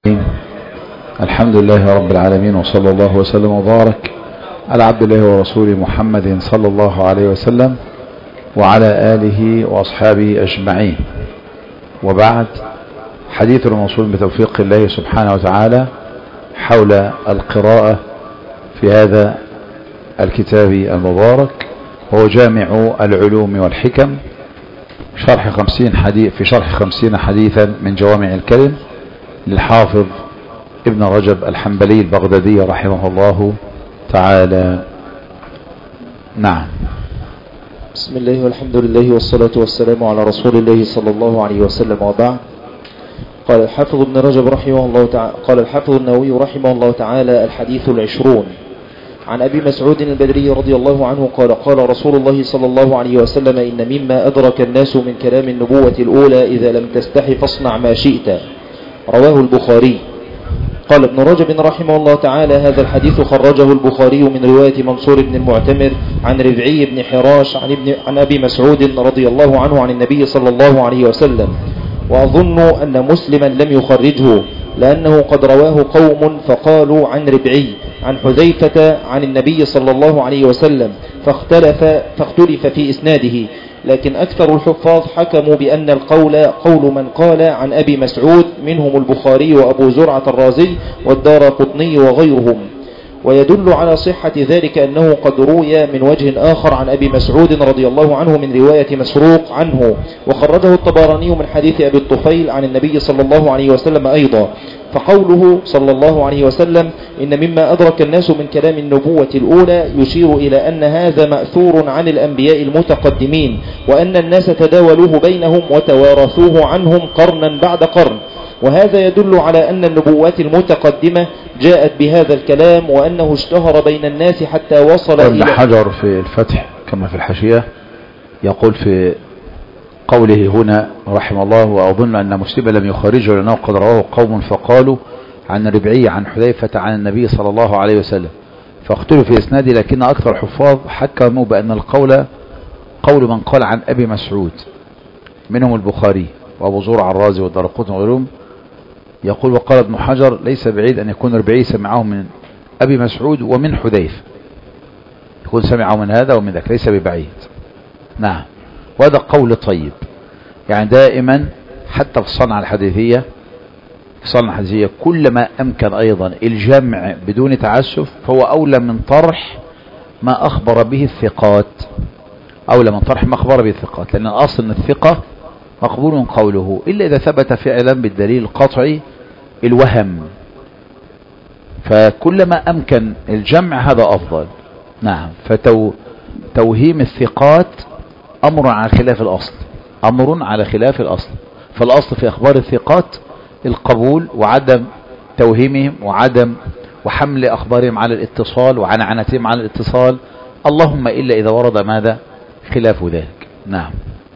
الحمد لله رب العالمين، وصلى الله وسلم وبارك على عبد الله ورسوله محمد صلى الله عليه وسلم وعلى آله وأصحابه أجمعين. وبعد، حديث الموصول بتوفيق الله سبحانه وتعالى حول القراءة في هذا الكتاب المبارك، وهو جامع العلوم والحكم في شرح 50 حديثا من جوامع الكلم للحافظ ابن رجب الحنبلي البغدادي رحمه الله تعالى. نعم. بسم الله والحمد لله والصلاة والسلام على رسول الله صلى الله عليه وسلم، وبعد. قال الحافظ ابن رجب رحمه الله تعالى، قال الحافظ النووي رحمه الله تعالى: الحديث 20 عن أبي مسعود البدري رضي الله عنه قال: قال رسول الله صلى الله عليه وسلم: إن مما أدرك الناس من كلام النبوة الأولى إذا لم تستحي فاصنع ما شئت. رواه البخاري. قال ابن رجب رحمه الله تعالى: هذا الحديث خرجه البخاري من رواية منصور بن المعتمر عن ربعي بن حراش عن أبي مسعود رضي الله عنه عن النبي صلى الله عليه وسلم، وأظن أن مسلما لم يخرجه، لأنه قد رواه قوم فقالوا عن ربعي عن حذيفة عن النبي صلى الله عليه وسلم، فاختلف في إسناده، لكن أكثر الحفاظ حكموا بأن القول قول من قال عن أبي مسعود، منهم البخاري وأبو زرعة الرازي والدارقطني وغيرهم. ويدل على صحة ذلك أنه قد روي من وجه آخر عن أبي مسعود رضي الله عنه من رواية مسروق عنه، وخرجه الطبراني من حديث أبي الطفيل عن النبي صلى الله عليه وسلم أيضا. فقوله صلى الله عليه وسلم: إن مما أدرك الناس من كلام النبوة الأولى يشير إلى أن هذا مأثور عن الأنبياء المتقدمين، وأن الناس تداولوه بينهم وتوارثوه عنهم قرنا بعد قرن. وهذا يدل على أن النبوات المتقدمة جاءت بهذا الكلام، وأنه اشتهر بين الناس حتى وصل إلى ابن حجر في الفتح كما في الحاشية يقول في قوله هنا رحمه الله: وأظن أن مسلما لم يخرجه لأنه قد رواه قوم فقالوا عن ربعي عن حذيفة عن النبي صلى الله عليه وسلم، فاختلوا في إسناده، لكن أكثر الحفاظ حكموا بأن القول قول من قال عن أبي مسعود، منهم البخاري وأبو زرعة الرازي والدارقطني وغيرهم. يقول: وقال ابن حجر: ليس بعيد أن يكون ربعي سمعه من أبي مسعود ومن حذيفة، يكون سمعه من هذا ومن ذاك، ليس ببعيد. نعم، وهذا قول طيب. يعني دائما حتى في الصنعة الحديثية كلما أمكن أيضا الجمع بدون تعسف، فهو أولى من طرح ما أخبر به الثقات، لأن الأصل أن الثقة مقبول قوله إلا إذا ثبت فعلا بالدليل القطعي الوهم، فكلما أمكن الجمع هذا أفضل. نعم، فتوهيم الثقات أمر على خلاف الأصل، فالأصل في أخبار الثقات القبول وعدم توهيمهم وحمل أخبارهم على الاتصال وعنعنتهم على الاتصال، اللهم إلا إذا ورد ماذا خلاف ذلك. نعم.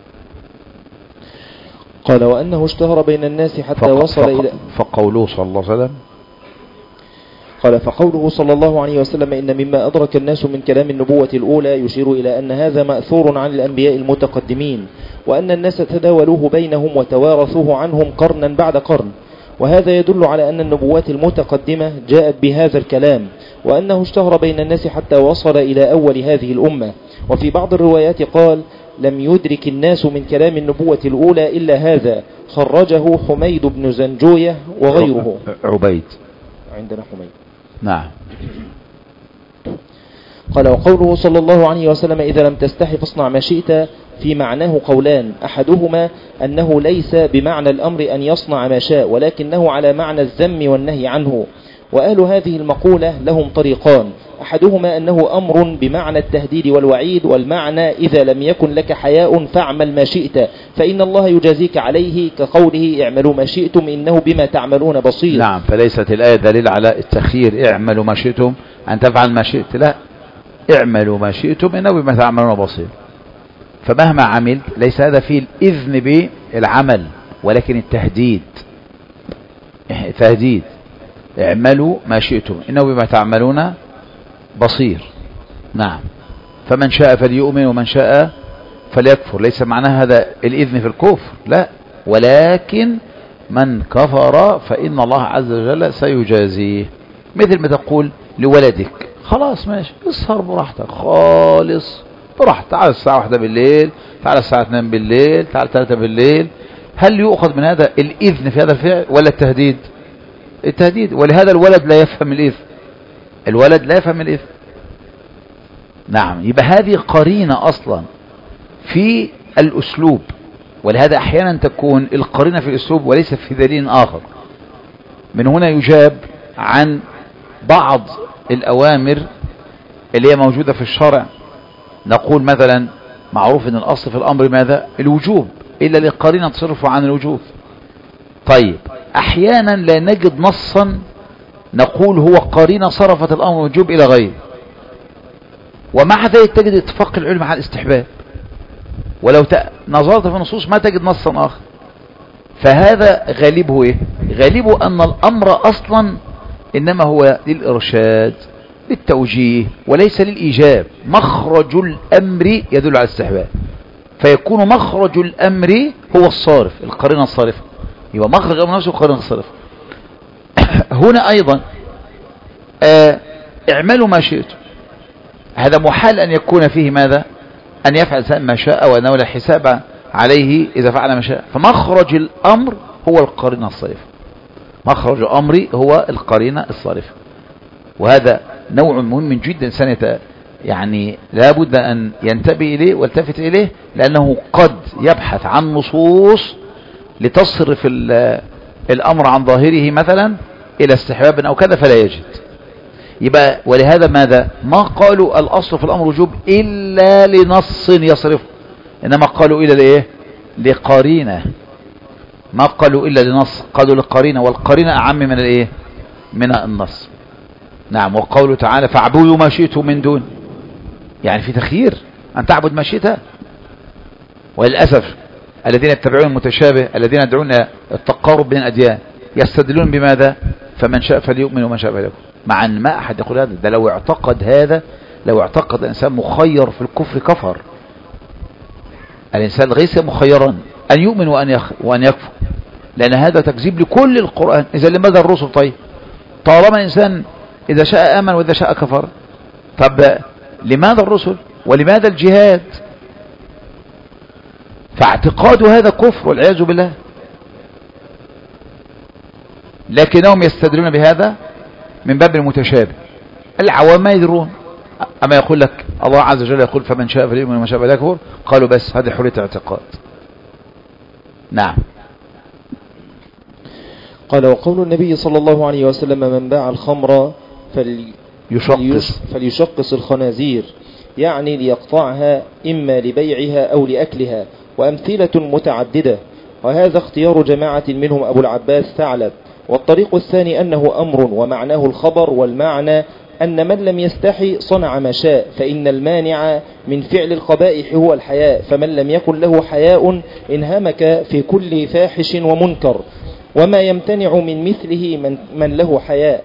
قال: وأنه اشتهر بين الناس حتى وصل إلى فقوله صلى الله عليه وسلم. قال: فقوله صلى الله عليه وسلم: إن مما أدرك الناس من كلام النبوة الأولى يشير إلى أن هذا مأثور عن الأنبياء المتقدمين، وأن الناس تداولوه بينهم وتوارثوه عنهم قرنا بعد قرن. وهذا يدل على أن النبوات المتقدمة جاءت بهذا الكلام، وأنه اشتهر بين الناس حتى وصل إلى أول هذه الأمة. وفي بعض الروايات قال: لم يدرك الناس من كلام النبوة الأولى إلا هذا. خرجه حميد بن زنجوية وغيره. عبيد عندنا حميد. نعم. قال: وقوله صلى الله عليه وسلم: إذا لم تستحي فاصنع ما شئت، في معناه قولان: أحدهما أنه ليس بمعنى الأمر أن يصنع ما شاء، ولكنه على معنى الذم والنهي عنه. وأهل هذه المقولة لهم طريقان: أحدهما أنه أمر بمعنى التهديد والوعيد، والمعنى: إذا لم يكن لك حياء فاعمل ما شئت فإن الله يجازيك عليه، كقوله: اعملوا ما شئتم إنه بما تعملون بصير. نعم، فليست الآية دليل على التخيير: اعملوا ما شئتم أن تفعل ما شئت، لا، اعملوا ما شئتم إنه بما تعملون بصير. فمهما عملت ليس هذا فيه الإذن بالعمل، ولكن التهديد، اعملوا ما شئتم إنه بما تعملون بصير. نعم، فمن شاء فليؤمن ومن شاء فليكفر، ليس معناه هذا الإذن في الكفر، لا، ولكن من كفر فإن الله عز وجل سيجازيه. مثل ما تقول لولدك خلاص ماشي اسهر براحتك خالص براحتك، تعال الساعة 1 بالليل، تعال الساعة 2 بالليل، تعال 3 بالليل. هل يؤخذ من هذا الإذن في هذا الفعل ولا التهديد؟ التهديد. ولهذا الولد لا يفهم الإذن، الولد لا يفهم الإذن. نعم، يبقى هذه قرينة أصلا في الأسلوب، ولهذا أحيانا تكون القرينة في الأسلوب وليس في دليل آخر. من هنا يجاب عن بعض الأوامر اللي هي موجودة في الشرع. نقول مثلا معروف أن الأصل في الأمر ماذا؟ الوجوب، إلا لقرينة تصرف عن الوجوب. طيب أحيانا لا نجد نصا نقول هو قرينة صرفت الأمر الوجوب إلى غيره، ومع ذلك تجد اتفاق العلم على الاستحباب، ولو نظرت في النصوص ما تجد نصا آخر. فهذا غالبه إيه؟ غالبه أن الأمر أصلا إنما هو للإرشاد للتوجيه وليس للإيجاب. مخرج الأمر يدل على الاستحباب، فيكون مخرج الأمر هو الصارف، القرينة الصارفة. يبقى مخرج الأمر نفسه القرينة الصارفة. هنا أيضا اعملوا ما شئتم، هذا محال أن يكون فيه ماذا؟ أن يفعل ما شاء وأنه لا حساب عليه إذا فعل ما شاء. فمخرج الأمر هو القرينة الصارفة، مخرج الأمر هو القرينة الصارفة. وهذا نوع مهم جدا يعني لا بد أن ينتبه إليه والتفت إليه، لأنه قد يبحث عن نصوص لتصرف الأمر عن ظاهره مثلا إلى استحباب أو كذا فلا يجد. يبقى ولهذا ماذا؟ ما قالوا الأصل في الأمر وجوب إلا لنص يصرفه، إنما قالوا إلا لإيه؟ لقرينة. ما قالوا إلا لنص، قالوا لقرينة، والقرينة أعم من الإيه؟ من النص. نعم. وقوله تعالى فاعبدوا ما شئتم من دون، يعني في تخيير أن تعبد ما شئت. وللأسف الذين يتبعون المتشابه الذين يدعون التقارب بين الأديان يستدلون بماذا؟ فمن شاء فليؤمن ومن شاء فليكفر. مع أن ما أحد يقول هذا، ده لو اعتقد هذا، لو اعتقد الإنسان مخير في الكفر كفر. الإنسان ليس مخيرا أن يؤمن وأن يكفر، لأن هذا تكذيب لكل القرآن. إذا لماذا الرسل؟ طيب طالما الإنسان إذا شاء آمن وإذا شاء كفر، طب لماذا الرسل ولماذا الجهاد؟ فاعتقاد هذا كفر والعياذ بالله. لكنهم يستدلون بهذا من باب المتشابه. العوام ما يدرون. أما يقول لك الله عز وجل يقول فمن شاء فليؤمن ومن شاء فليكفر، قالوا بس هذه حرية اعتقاد. نعم. قال وقول النبي صلى الله عليه وسلم من باع الخمر فليشقص الخنازير، يعني ليقطعها إما لبيعها أو لأكلها، وأمثلة متعددة. وهذا اختيار جماعة منهم أبو العباس ثعلب. والطريق الثاني أنه أمر ومعناه الخبر، والمعنى أن من لم يستحي صنع ما شاء، فإن المانع من فعل القبائح هو الحياء، فمن لم يكن له حياء انهمك في كل فاحش ومنكر، وما يمتنع من مثله من له حياء.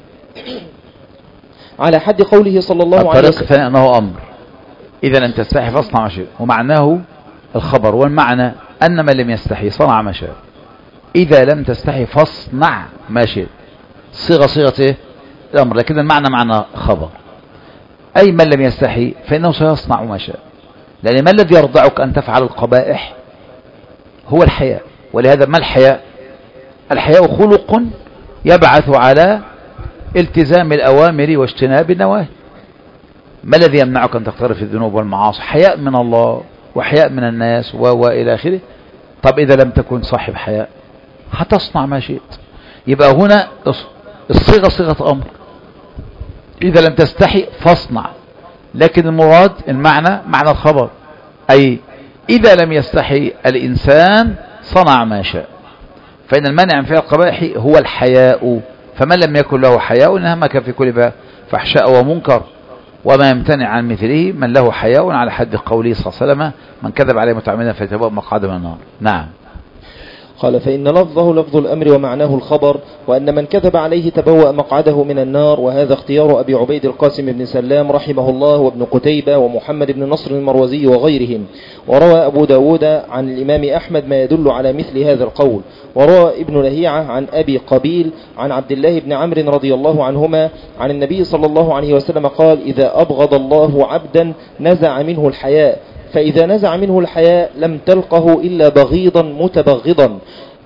على حد قوله صلى الله عليه وسلم. الطريق الثاني أنه أمر، إذا لم تستحي فاصنع ما شئت، ومعناه الخبر، والمعنى أن من لم يستحي صنع ما شاء. إذا لم تستحي فاصنع ما شئت، صيغة إيه؟ الأمر، لكن المعنى معنى خبر. أي من لم يستحي فإنه سيصنع ما شاء، لأن ما الذي يرضعك أن تفعل القبائح؟ هو الحياء. ولهذا ما الحياء؟ الحياء خلق يبعث على التزام الأوامر واجتناب النواهي. ما الذي يمنعك أن تقترف الذنوب والمعاصي؟ حياء من الله وحياء من الناس وإلى آخره. طب إذا لم تكن صاحب حياء هتصنع ما شئت. يبقى هنا الصيغة صيغة أمر، إذا لم تستحي فاصنع، لكن المراد المعنى معنى الخبر، أي إذا لم يستحي الإنسان صنع ما شاء، فإن المانع من فعل القبائح هو الحياء، فمن لم يكن له حياء انهمك في كل فحشاء ومنكر، وما يمتنع عن مثله من له حياء، على حد قوله صلى الله عليه وسلم من كذب عليه متعمدا فليتبوأ مقعده من النار. نعم. قال فإن لفظه لفظ الأمر ومعناه الخبر، وأن من كذب عليه تبوأ مقعده من النار. وهذا اختيار أبي عبيد القاسم بن سلام رحمه الله وابن قتيبة ومحمد بن نصر المروزي وغيرهم. وروى أبو داود عن الإمام أحمد ما يدل على مثل هذا القول. وروى ابن لهيعة عن أبي قبيل عن عبد الله بن عمرو رضي الله عنهما عن النبي صلى الله عليه وسلم قال إذا أبغض الله عبدا نزع منه الحياء، فإذا نزع منه الحياء لم تلقه إلا بغيضا متبغضا،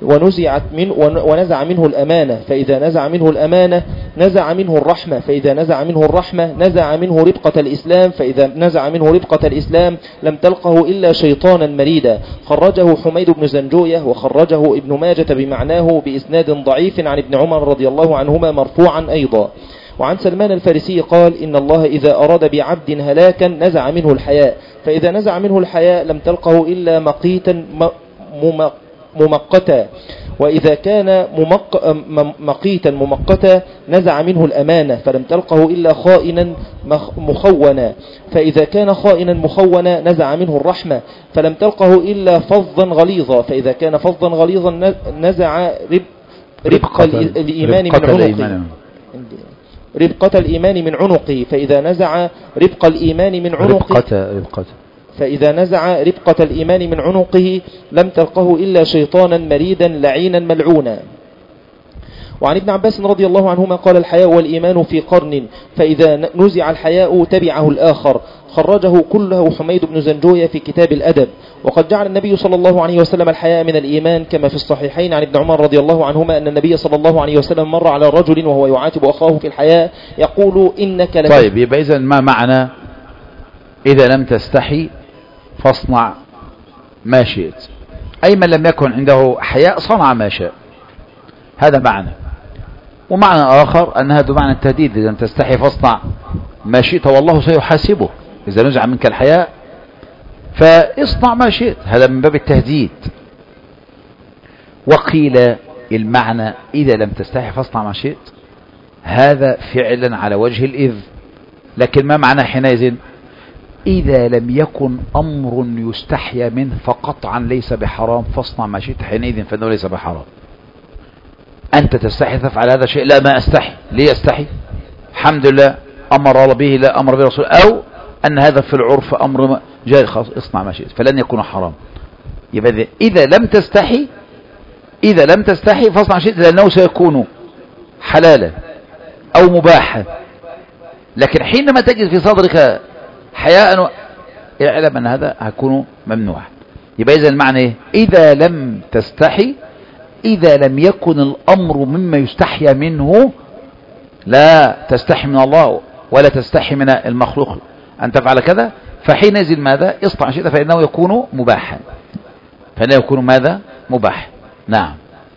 ونزع منه الأمانة، فإذا نزع منه الأمانة نزع منه الرحمة، فإذا نزع منه الرحمة نزع منه ربقة الإسلام، فإذا نزع منه ربقة الإسلام لم تلقه إلا شيطانا مريدا. خرجه حميد بن زنجوية وخرجه ابن ماجة بمعناه بإسناد ضعيف عن ابن عمر رضي الله عنهما مرفوعا أيضا. وعن سلمان الفارسي قال إن الله إذا أراد بعبد هلاكا نزع منه الحياء، فإذا نزع منه الحياء لم تلقه إلا مقيتا ممقتا، وإذا كان مقيتا ممقتا نزع منه الأمانة، فلم تلقه إلا خائنا مخونا، فإذا كان خائنا مخونا نزع منه الرحمة، فلم تلقه إلا فظا غليظا، فإذا كان فظا غليظا نزع ربقة الإيمان من عنقه، فإذا نزع ربق الإيمان من عنقه فإذا نزع ربقة الإيمان من عنقه لم تلقه إلا شيطانا مريدا لعينا ملعونا. وعن ابن عباس رضي الله عنهما قال الحياء والإيمان في قرن، فإذا نزع الحياء تبعه الآخر. خرجه كله حميد بن زنجوية في كتاب الأدب. وقد جعل النبي صلى الله عليه وسلم الحياء من الإيمان كما في الصحيحين عن ابن عمر رضي الله عنهما أن النبي صلى الله عليه وسلم مر على رجل وهو يعاتب أخاه في الحياء يقول إنك طيب، يبقى إذن ما معنى إذا لم تستحي فاصنع ما شئت؟ أي من لم يكن عنده حياء صنع ما شاء، هذا معنى. ومعنى آخر أن هذا معنى التهديد، إذا لم تستحي فاصنع ما شئت والله سيحاسبه. إذا نزع منك الحياء فاصنع ما شئت، هذا من باب التهديد. وقيل المعنى إذا لم تستحي فاصنع ما شئت هذا فعلا على وجه الإذ، لكن ما معنى حينئذ؟ إذا لم يكن أمر يستحيا منه فقطعا ليس بحرام فاصنع ما شئت حينئذ فإنه ليس بحرام. أنت تستحي تفعل هذا الشيء، لا ما أستحي، ليه أستحي؟ الحمد لله أمر الله به، لا أمر به رسول، أو أن هذا في العرف أمر جاري، خلاص اصنع ما شئت فلن يكون حرام. يبقى إذا لم تستحي فاصنع ما شئت لأنه سيكون حلالا أو مباحا. لكن حينما تجد في صدرك حياء اعلم أن هذا هيكون ممنوع. يبقى إذا المعنى إيه؟ إذا لم تستحي، إذا لم يكن الأمر مما يستحيا منه، لا تستحي من الله ولا تستحي من المخلوق أن تفعل كذا، فحينئذ ماذا؟ اصنع شيئا فإنه يكون مباحا، فإنه يكون ماذا؟ مباح. نعم.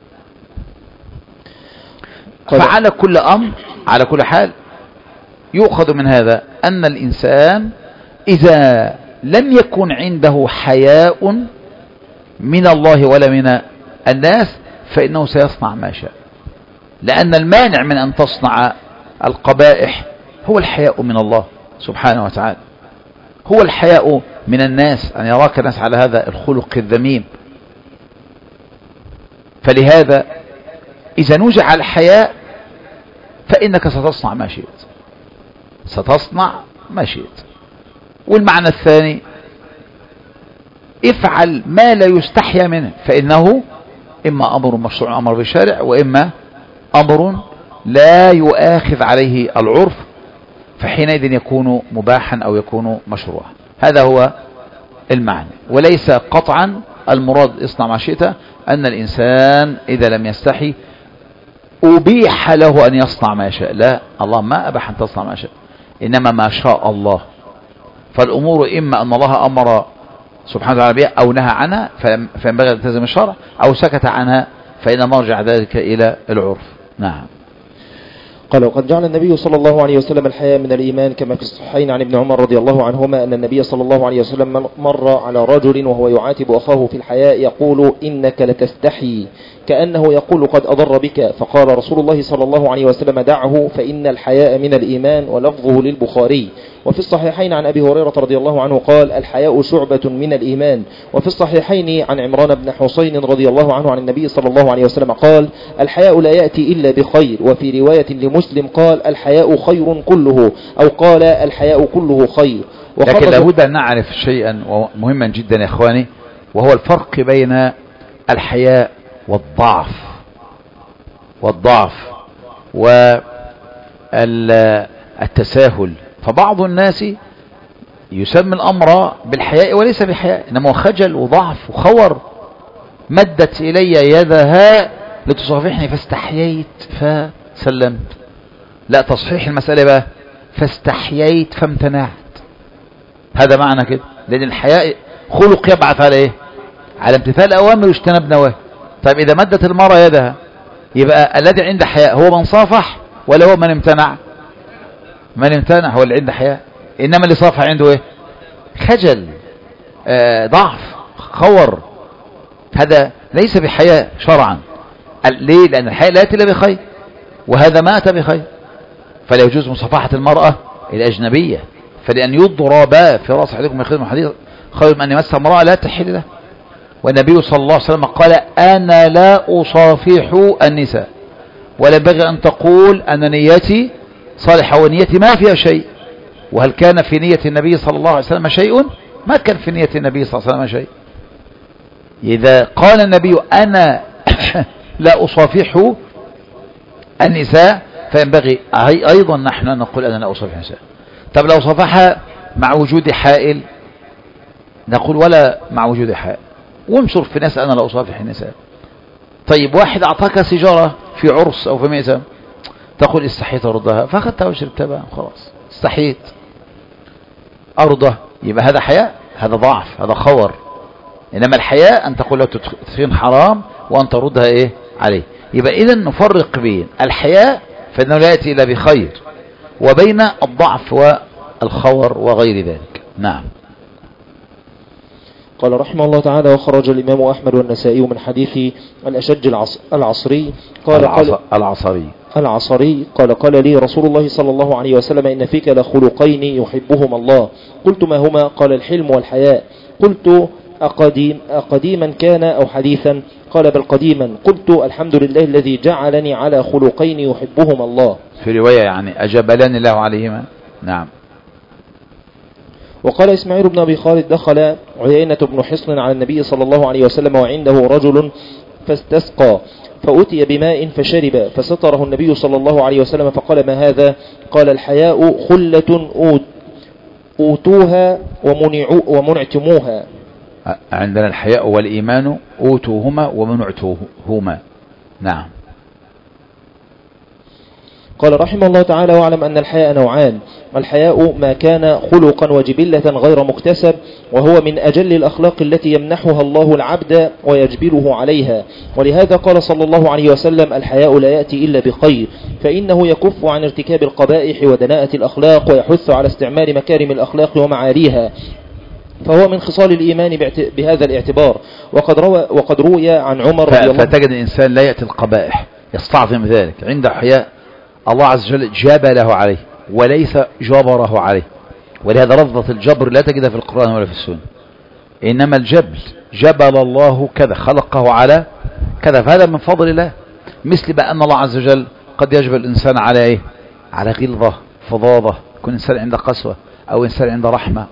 فعلى كل أمر على كل حال يؤخذ من هذا أن الإنسان إذا لم يكن عنده حياء من الله ولا من الناس فإنه سيصنع ما شاء، لأن المانع من أن تصنع القبائح هو الحياء من الله سبحانه وتعالى، هو الحياء من الناس أن يراك الناس على هذا الخلق الذميم. فلهذا إذا نزع الحياء فإنك ستصنع ما شئت، ستصنع ما شئت. والمعنى الثاني افعل ما لا يستحيا منه، فإنه إما أمر مشروع أمر بالشارع، وإما أمر لا يؤاخذ عليه العرف، فحينئذ يكون مباحا أو يكون مشروعا. هذا هو المعنى، وليس قطعا المراد اصنع ما شئت أن الإنسان إذا لم يستحي أبيح له أن يصنع ما شاء، لا، الله ما أباح أن تصنع ما شاء، إنما ما شاء الله. فالأمور إما أن الله أمر سبحانه وتعالى بها أو نهى عنها فينبغي أن تلتزم الشرع، أو سكت عنها فإن مرجع ذلك إلى العرف. نعم. قال وقد جعل النبي صلى الله عليه وسلم الحياء من الإيمان كما في الصحيحين عن ابن عمر رضي الله عنهما أن النبي صلى الله عليه وسلم مر على رجل وهو يعاتب أخاه في الحياء يقول إنك لتستحي، كأنه يقول قد أضر بك، فقال رسول الله صلى الله عليه وسلم دعه فإن الحياء من الإيمان، ولفظه للبخاري. وفي الصحيحين عن أبي هريرة رضي الله عنه قال الحياء شعبة من الإيمان. وفي الصحيحين عن عمران بن حسين رضي الله عنه عن النبي صلى الله عليه وسلم قال الحياء لا يأتي إلا بخير. وفي رواية لمسلم قال الحياء خير كله، أو قال الحياء كله خير. لكن لابد أن نعرف شيئا مهما جدا يا إخواني، وهو الفرق بين الحياء والضعف والتساهل. فبعض الناس يسمي الأمر بالحياء وليس بحياء، إنما هو خجل وضعف وخور. مدت إلي يدها لتصافحني فاستحييت فسلمت. لا، تصحيح المسألة بقى فاستحييت فامتنعت. هذا معنى كده، لأن الحياء خلق يبعث على إيه؟ على امتثال أوامر واجتناب نواهي. طيب إذا مدت المرأة يدها يبقى الذي عنده حياء هو من صافح ولا هو من امتنع؟ من امتنع هو اللي عنده حياء، إنما اللي صافح عنده إيه؟ خجل، ضعف، خور. هذا ليس بحياء شرعا. ليه؟ لأن الحياء لا يأتي إلا بخير، وهذا ما أتى بخير. فلا يجوز مصافحة المرأة الأجنبية، فلأن يضرب في رأس أحدكم من خدمة الحديث خير من أن يمس امرأة لا تحل له. والنبي صلى الله عليه وسلم قال أنا لا أصافح النساء، ولا ينبغي أن تقول أن نيتي صالحة ونيتي ما فيها شيء. وهل كان في نية النبي صلى الله عليه وسلم شيء؟ ما كان في نية النبي صلى الله عليه وسلم شيء. إذا قال النبي أنا لا أصافح النساء فينبغي أيضا نحن نقول أنا لا أصافح النساء. طب لو صافحها مع وجود حائل نقول ولا مع وجود حائل، وانشر في ناس أنا لا أصافح النساء. طيب واحد أعطاك سيجارة في عرس أو في مئزم، تقول استحيت أردها، فأخذتها وشربتها بقى خلاص، استحيت أرضه. يبقى هذا حياء، هذا ضعف، هذا خور. إنما الحياء أن تقول لو تدخين حرام وأن تردها إيه عليه. يبقى إذن نفرق بين الحياء فإنه لا يأتي إلا بخير، وبين الضعف والخور وغير ذلك. نعم. قال رحمه الله تعالى وخرج الإمام أحمد والنسائي من حديث الأشج العصري العصري قال لي رسول الله صلى الله عليه وسلم إن فيك لخلقين يحبهما الله. قلت ما هما؟ قال الحلم والحياء. قلت أقديما كان أو حديثا؟ قال بل قديما. قلت الحمد لله الذي جعلني على خلقين يحبهما الله. في رواية يعني أجبلني الله عليهما. نعم. وقال إسماعيل بن أبي خالد دخل عيينة بن حصن على النبي صلى الله عليه وسلم وعنده رجل فاستسقى، فأتي بماء فشرب، فستره النبي صلى الله عليه وسلم فقال ما هذا؟ قال الحياء خلة أوتوها ومنعتموها. عندنا الحياء والإيمان أوتوهما ومنعتوهما. نعم. قال رحمه الله تعالى واعلم أن الحياء نوعان. الحياء ما كان خلقا وجبلة غير مكتسب، وهو من أجل الأخلاق التي يمنحها الله العبد ويجبله عليها. ولهذا قال صلى الله عليه وسلم الحياء لا يأتي إلا بخير، فإنه يكف عن ارتكاب القبائح ودناءة الأخلاق، ويحث على استعمال مكارم الأخلاق ومعاليها، فهو من خصال الإيمان بهذا الاعتبار. وقد روي عن عمر رضي الله عنه. فتجد الإنسان لا يأتي القبائح، يستعظم ذلك، عنده حياء الله عز وجل جبله عليه وليس جبره عليه. ولهذا لفظة الجبر لا تجدها في القرآن ولا في السنة، إنما الجبل جبل الله كذا، خلقه على كذا، فهذا من فضل الله. مثل بأن الله عز وجل قد يجبل الإنسان على إيه؟ على غلظة، فظاظة، يكون إنسان عنده قسوة، أو إنسان عنده رحمة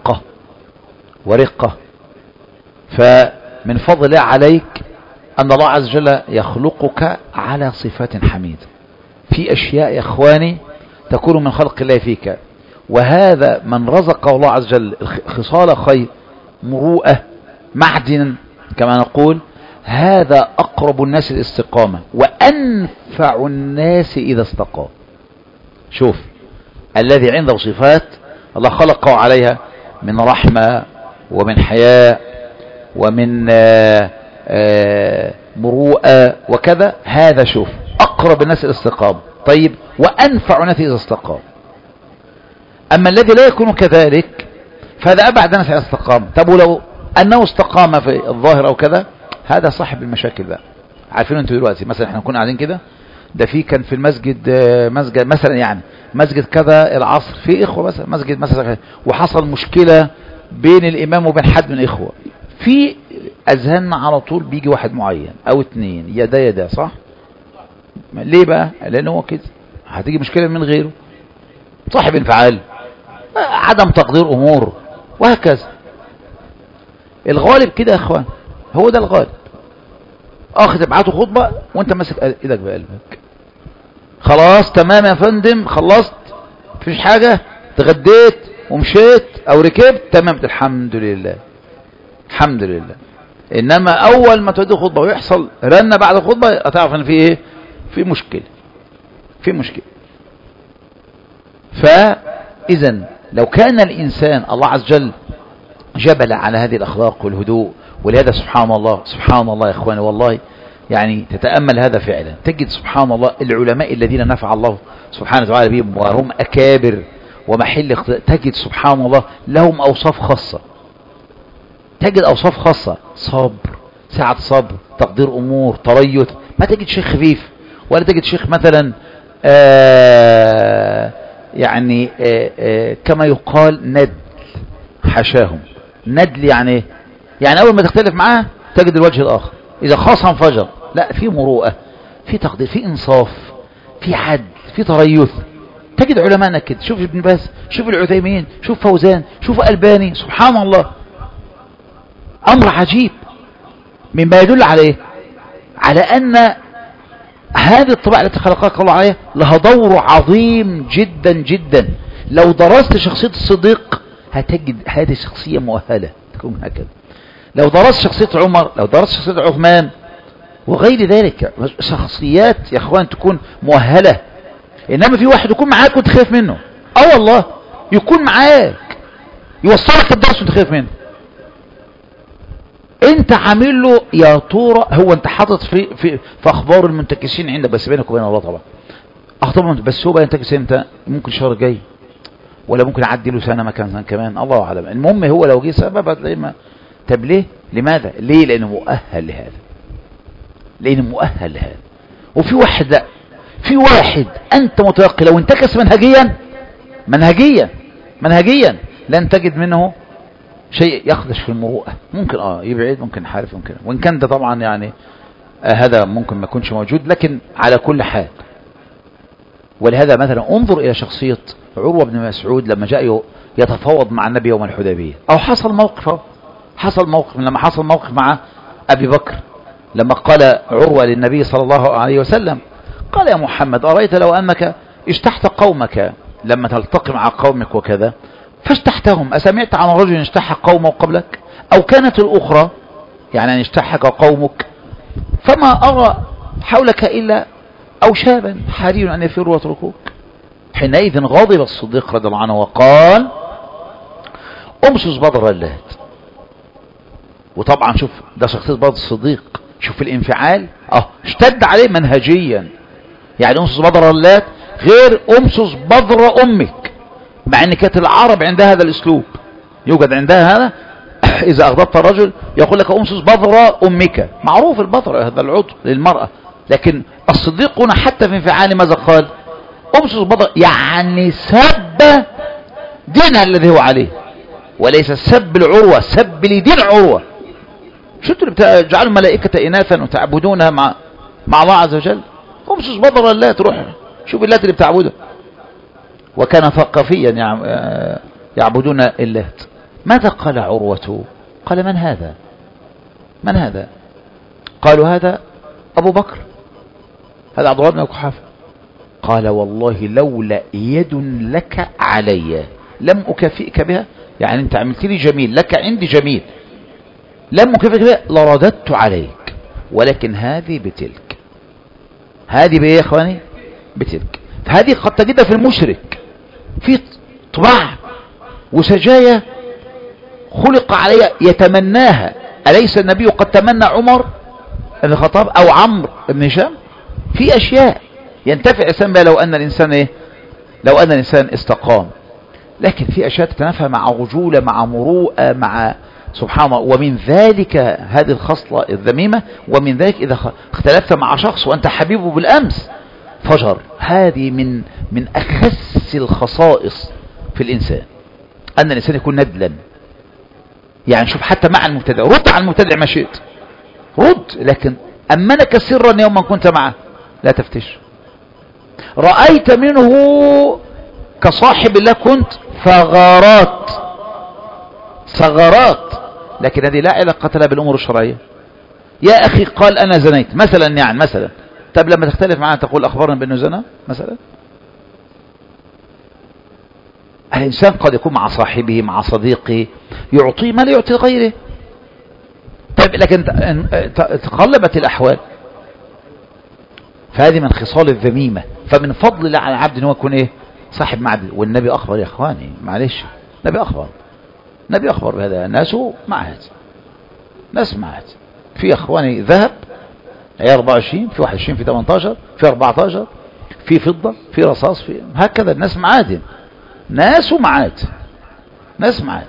ورقة. فمن فضل الله عليك أن الله عز وجل يخلقك على صفات حميدة. في أشياء يا إخواني تكون من خلق الله فيك، وهذا من رزقه الله عز وجل خصال خير، مروءة، معدن كما نقول، هذا أقرب الناس الاستقامة وأنفع الناس إذا استقام. شوف الذي عنده صفات الله خلقه عليها من رحمة ومن حياء ومن مروءة وكذا، هذا شوف أقرب الناس الاستقامة. طيب وأنفع الناس إذا استقام. أما الذي لا يكون كذلك فهذا أبعد الناس عن الاستقامة. طب ولو أنه استقام في الظاهر أو كذا، هذا صاحب المشاكل بقى. عارفين أنتوا دلوقتي مثلا احنا كنا قاعدين كده، ده في كان في المسجد مسجد مثلا يعني مسجد كذا العصر في إخوة مثلا مسجد مثلا وحصل مشكلة بين الإمام وبين حد من إخوة، في أذهاننا على طول بيجي واحد معين أو اتنين يا ده صح. ليه بقى؟ لأنه هو كده هتيجي مشكلة من غيره، صاحب انفعال، عدم تقدير أمور وهكذا. الغالب كده يا أخوان، هو ده الغالب. تبعته خطبة وانت ماسك ايدك بقلبك، خلاص تمام يا فندم، خلصت مفيش حاجة، تغديت ومشيت او ركبت تمام الحمد لله الحمد لله. انما اول ما تودي خطبة ويحصل رنة بعد الخطبة هتعرف ان في ايه، في مشكلة. فاذا لو كان الانسان الله عز وجل جبل على هذه الاخلاق والهدوء، ولهذا سبحان الله يا اخواني والله، يعني تتأمل هذا فعلا تجد سبحان الله العلماء الذين نفع الله سبحانه وتعالى بهم وهم أكابر ومحل تجد سبحان الله لهم أوصاف خاصة، تجد أوصاف خاصة، صبر، سعة صبر، تقدير أمور، تريث. ما تجد شيخ خفيف ولا تجد شيخ مثلا يعني كما يقال ندل، حشاهم ندل. يعني أول ما تختلف معاه تجد الوجه الآخر، إذا خاصم فجر، لا، في مروءة، في تقدير، في إنصاف، في عدل، في تريث. تجد علماءنا كده، شوف ابن باز، شوف العثيمين، شوف فوزان، شوف ألباني، سبحان الله، أمر عجيب. مما يدل عليه على أن هذه الطباع التي خلقها الله عليها لها دور عظيم جدا جدا. لو درست شخصية الصديق هتجد هذه الشخصية مؤهلة تكون هكذا. لو درست شخصية عمر، لو درست شخصية عثمان وغير ذلك، شخصيات يا اخوان تكون مؤهلة. انما في واحد يكون معاك وانت خايف منه، والله يكون معاك يوصلك الدرس وانت خايف منه، انت عامل له يا طورة، هو انت حاطط في اخبار المنتكسين عندك، بس بينك وبين الله طبعا طبعا، بس هو بقى ينتكس امتى؟ ممكن شهر جاي ولا ممكن يعدي له سنة مكان كمان، الله اعلم. المهم هو لو جه سبب هتلاقيه ما. طب ليه؟ لماذا؟ ليه؟ لانه مؤهل لهذا. وفي واحد لا، في واحد انت متيقن لو انتكس منهجيا لن تجد منه شيء يخدش في المروءة. ممكن يبعد، ممكن حارف، ممكن، وان كان ده طبعا يعني هذا ممكن ما يكونش موجود، لكن على كل حال. ولهذا مثلا انظر الى شخصية عروة بن مسعود لما جاء يتفاوض مع النبي يوم الحديبية، او حصل موقف لما حصل موقف مع ابي بكر، لما قال عروة للنبي صلى الله عليه وسلم، قال يا محمد أرأيت لو أنك اشتحت قومك لما تلتقي مع قومك وكذا فاشتحتهم، أسمعت عن رجل اشتح قومه قبلك؟ أو كانت الأخرى يعني أن اشتحك قومك، فما أرى حولك إلا أو شابا حري أن يفروا واتركوك. حينئذ غضب الصديق رضي الله عنه وقال أمسس بدر اللات. وطبعا شوف ده شخصية بدر الصديق، شوف الانفعال اشتد عليه منهجيا. يعني أمسس بدر اللات غير أمسس بدر أمك، مع ان كانت العرب عندها هذا الاسلوب، يوجد عندها هذا اذا اغضبت الرجل يقول لك أمسس بدر أمك، معروف البطر هذا العضو للمرأة. لكن الصديق هنا حتى في انفعال ماذا قال؟ أمسس بدر، يعني سب دينها الذي هو عليه، وليس سب العروة، سب لدين عروة. شو انتوا بتجعلوا الملائكة إناثا وتعبدونها مع الله عز وجل؟ أمسس بدر الله، تروح شوف اللات اللي بتعبدها. وكان ثقافيا يعبدون اللات. ماذا قال عروة؟ قال من هذا؟ قالوا هذا أبو بكر، هذا عبد الله بن قحافة. قال والله لولا يد لك علي لم أكافئك بها، يعني انت عملت لي جميل، لك عندي جميل، لم أكافئك بها لرددت عليك، ولكن هذه بتلك، هذه بإيه يا اخواني؟ بتلك. هذه قد تجدها في المشرك، في طباع وسجايا خلق عليها يتمناها. أليس النبي قد تمنى عمر بن الخطاب أو عمرو بن هشام؟ في أشياء ينتفع الإنسان بها لو أن الإنسان استقام، لكن في أشياء تتنافى مع رجولة، مع مروءة، مع سبحان الله. ومن ذلك هذه الخصلة الذميمة. ومن ذلك إذا اختلفت مع شخص وأنت حبيبه بالأمس فجر. هذه من أخس الخصائص في الإنسان، أن الإنسان يكون ندلا. يعني شوف حتى مع المبتدع، رد على المبتدع ما شئت، رد، لكن أمنك سرا يوما كنت معه لا تفتش. رأيت منه كصاحب الله كنت ثغرات، لكن هذه لا علاقة لها بالأمور الشرعية. يا أخي قال أنا زنيت مثلا، يعني مثلا، طب لما تختلف معه تقول أخبرنا بأنه زنا مثلا. الإنسان قد يكون مع صاحبه مع صديقه يعطيه ما لا يعطي غيره، طيب لكن تقلبت الأحوال، فهذه من خصال الذميمة. فمن فضل الله على العبد أنه يكون إيه؟ صاحب معدل. والنبي أخبر يا إخواني، معلش، النبي أخبر بهذا. الناس معهد، ناس معهد، في إخواني ذهب عيار 24، في 21، في 18، في 14، في فضة، في رصاص، في هكذا. الناس معادن، ناس معاد.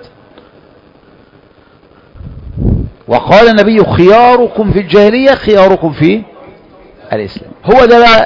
وقال النبي خياركم في الجاهلية خياركم في الإسلام. هو ده بقى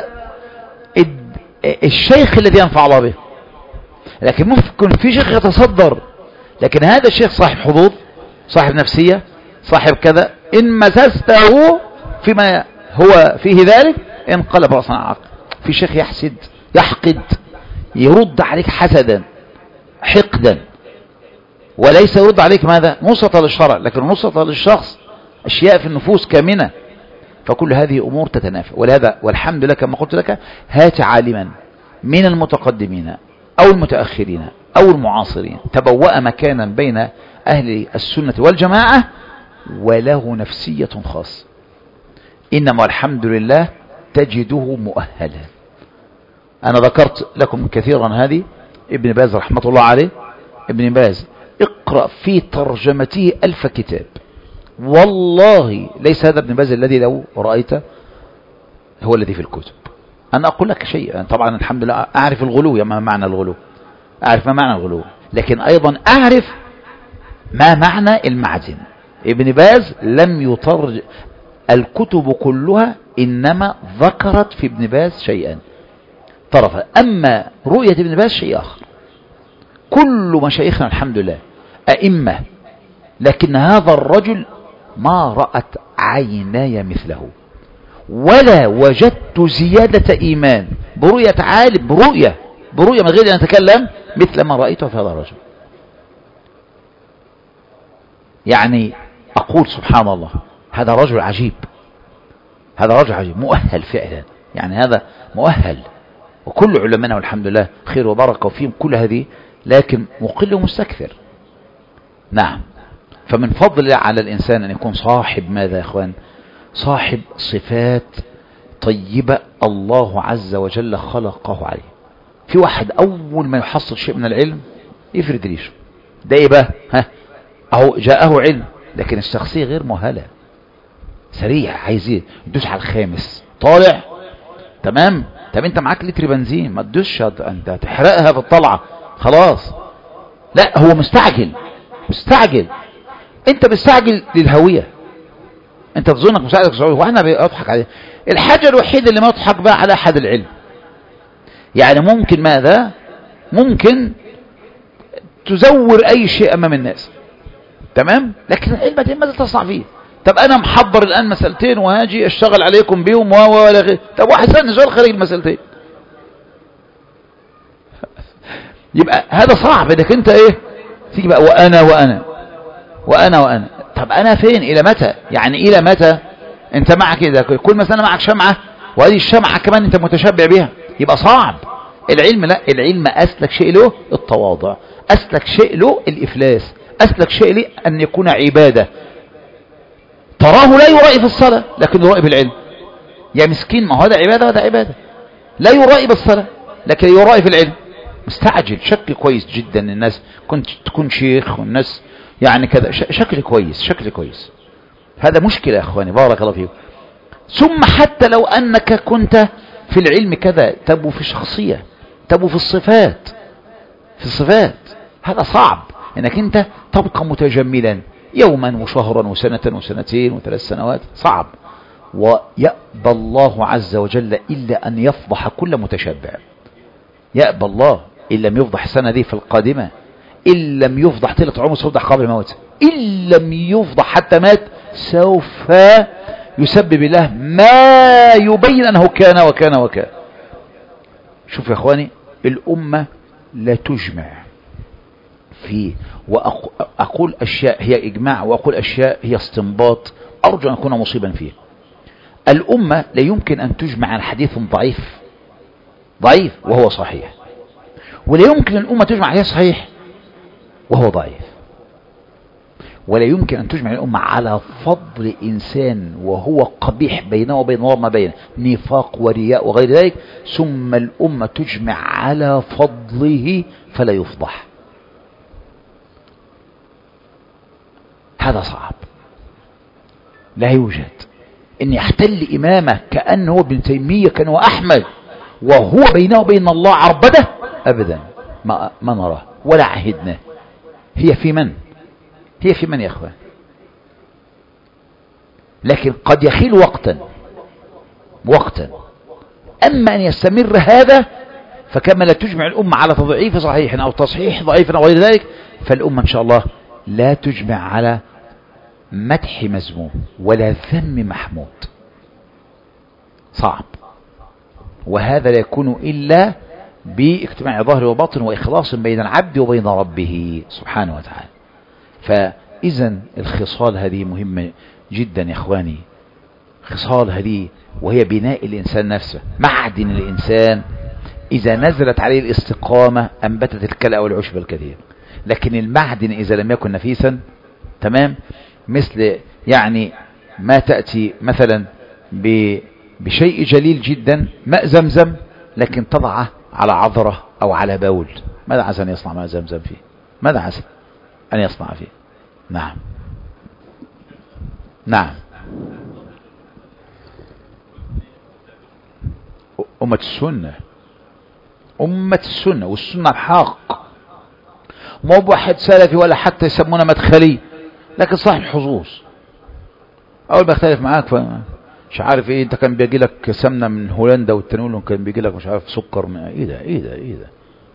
الشيخ الذي ينفع الله به. لكن ممكن في شيخ يتصدر، لكن هذا الشيخ صاحب حظوظ، صاحب نفسية، صاحب كذا، إن مسسته فيما هو فيه ذلك انقلب رأسا على عقب. في شيخ يحقد، يرد عليك حسدا حقدا، وليس يرد عليك ماذا؟ نصرة للشرع، لكن نصرة للشخص أشياء في النفوس كامنة. فكل هذه أمور تتنافى. ولهذا والحمد لله كما قلت لك، هات عالما من المتقدمين أو المتأخرين أو المعاصرين تبوأ مكانا بين أهل السنة والجماعة وله نفسية خاصة، إنما الحمد لله تجده مؤهلا. أنا ذكرت لكم كثيرا هذه ابن باز رحمة الله عليه. ابن باز اقرأ في ترجمته 1000 كتاب، والله ليس هذا ابن باز الذي لو رأيته هو الذي في الكتب. أنا أقول لك شيء، طبعا الحمد لله أعرف الغلو، ما معنى الغلو، أعرف ما معنى الغلو، لكن أيضا أعرف ما معنى المعدن. ابن باز لم يترجم الكتب كلها، إنما ذكرت في ابن باز شيئا طرفا، أما رؤية ابن باز شيء آخر. كل مشايخنا الحمد لله أئمة، لكن هذا الرجل ما رأت عيناي مثله، ولا وجدت زيادة إيمان برؤية عالم، برؤية من غير أن أتكلم مثل ما رأيته في هذا الرجل. يعني أقول سبحان الله، هذا رجل عجيب، مؤهل فعلا، يعني هذا مؤهل. وكل علمنا والحمد لله خير وبركة وفيهم كل هذه، لكن مقل ومستكثر. نعم. فمن فضل الله على الإنسان أن يكون صاحب ماذا يا إخوان؟ صاحب صفات طيبة الله عز وجل خلقه عليه. في واحد أول ما يحصل شيء من العلم يفرد ريشه، ده إيه بقى؟ أهو جاءه علم، لكن الشخصية غير مؤهلة، سريع، عايز يدوس على الخامس، طالع تمام. طب انت معاك لتر بنزين، ما تدوسش، انت تحرقها في الطلعة خلاص. لا، هو مستعجل، انت مستعجل للهوية، انت تظنك مساعدك سعودي، وانا بضحك عليه. الحاجة الوحيدة اللي ما يضحك بقى على احد العلم، يعني ممكن ماذا؟ ممكن تزور اي شيء امام الناس، تمام، لكن العلم دي ماذا تصنع فيه؟ طب انا محضر الان مسألتين وهاجي اشتغل عليكم بيهم ولا غير. طب واحد سألني سؤال خارج المسألتين، يبقى هذا صعب انك انت ايه تيجي بقى وانا. طب انا فين؟ الى متى؟ يعني الى متى انت معك كده؟ كل مسألة معك شمعة، وهذه الشمعة كمان انت متشبع بها، يبقى صعب. العلم لا، العلم اسلك شيء له التواضع، اسلك شيء له الافلاس، اسلك شيء له ان يكون عبادة. تراه لا يرائي في الصلاة لكن يرائي في العلم. يا مسكين، ما هو هذا عبادة وهذا عبادة. لا يرائي بالصلاة لكن يرائي في العلم. مستعجل، شكل كويس جدا، الناس كنت تكون شيخ والناس يعني كذا، شكل كويس. هذا مشكلة يا اخواني، بارك الله فيكم. ثم حتى لو انك كنت في العلم كذا، تبو في الشخصية، تبو في الصفات، هذا صعب انك انت تبقى متجملا يوما وشهرا وسنة وسنتين وثلاث سنوات، ويأبى الله عز وجل إلا أن يفضح كل متشبع. يأبى الله إن لم يفضح السنة دي في القادمة، إن لم يفضح طيلة عمره سيفضح قبل موته، إن لم يفضح حتى مات سوف يسبب الله ما يبين أنه كان وكان وكان. شوف يا أخواني، الأمة لا تجمع في، وأقول أشياء هي إجماع وأقول أشياء هي استنباط أرجو أن أكون مصيبا فيه. الأمة لا يمكن أن تجمع عن حديث ضعيف وهو صحيح، ولا يمكن الأمة تجمع عليه صحيح وهو ضعيف، ولا يمكن أن تجمع الأمة على فضل إنسان وهو قبيح بينه وبين الله ما بينه نفاق ورياء وغير ذلك، ثم الأمة تجمع على فضله فلا يفضح. هذا صعب، لا يوجد. إن يحتل إمامه كأنه هو ابن تيمية كأنه أحمد وهو بينه وبين الله عربده، أبدا ما نراه ولا عهدنا. هي في من يا أخوان؟ لكن قد يخيل وقتا. أما أن يستمر هذا فكما لا تجمع الأمة على تضعيف صحيح أو تصحيح ضعيف أو غير ذلك، فالأمة إن شاء الله لا تجمع على مدح مذموم ولا ذم محمود. صعب، وهذا لا يكون إلا باجتماع ظاهر وباطن وإخلاص بين العبد وبين ربه سبحانه وتعالى. فإذا الخصال هذه مهمة جدا يا إخواني، خصال هذه وهي بناء الإنسان نفسه. معدن الإنسان إذا نزلت عليه الاستقامة أنبتت الكلأ والعشب الكثير، لكن المعدن إذا لم يكن نفيسا تمام، مثل يعني ما تأتي مثلا بشيء جليل جدا ماء زمزم لكن تضعه على عذرة أو على بول، ماذا عسى أن يصنع ماء زمزم فيه؟ ماذا عسى أن يصنع فيه؟ نعم أمة السنة والسنة الحق، مو بواحد سلفي ولا حتى يسمونه مدخلي، لكن صاحب الحظوظ. أول ما يختلف معاك مش عارف ايه، انت كان بيجي لك سمنة من هولندا والتاني له كان بيجي لك مش عارف سكر من ايه ده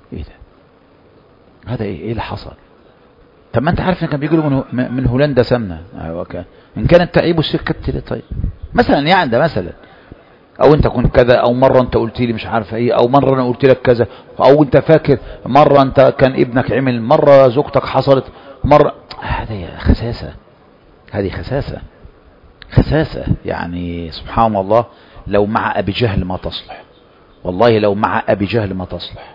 هذا ايه اللي حصل؟ طب ما انت عارف ان كان بيجي له من هولندا سمنة. ان كانت تعيب الشركة طيب مثلا يعني ده مثلا، او انت كنت كذا، او مرة انت قلت لي مش عارف ايه، او مرة انا قلت لك كذا، او انت فاكر مرة انت كان ابنك عمل، مرة زوجتك حصلت، مرة هذه خساسة يعني سبحان الله. لو مع أبي جهل ما تصلح، والله لو مع أبي جهل ما تصلح،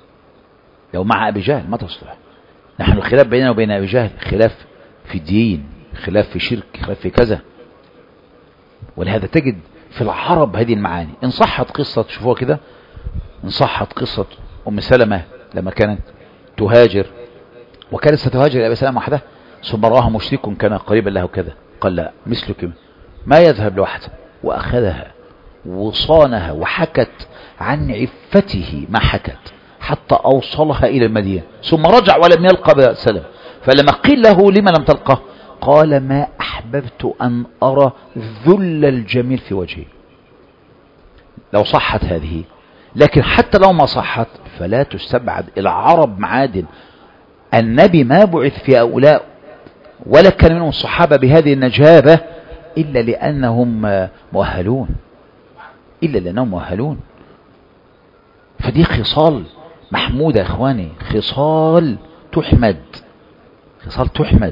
نحن الخلاف بيننا وبين أبي جهل خلاف في الدين، خلاف في شرك، خلاف في كذا. ولهذا تجد في العرب هذه المعاني. إن صحت قصة، شوفوها كده، إن صحت قصة أم سلمة لما كانت تهاجر، وكانت ستهاجر أبي سلمة وحده، ثم راها مشرك كان قريبا له كذا، قال لا مثلك ما يذهب لوحده، وأخذها وصانها وحكت عن عفته ما حكت حتى أوصلها إلى المدينة، ثم رجع ولم يلقى أبا سلمة. فلما قيل له لما لم تلقه قال ما أحببت أن أرى ذل الجميل في وجهي. لو صحت هذه، لكن حتى لو ما صحت فلا تستبعد. العرب معادن، النبي ما بعث في هؤلاء ولا كان منهم الصحابة بهذه النجابة إلا لأنهم مؤهلون. فدي خصال محمودة يا إخواني، خصال تحمد.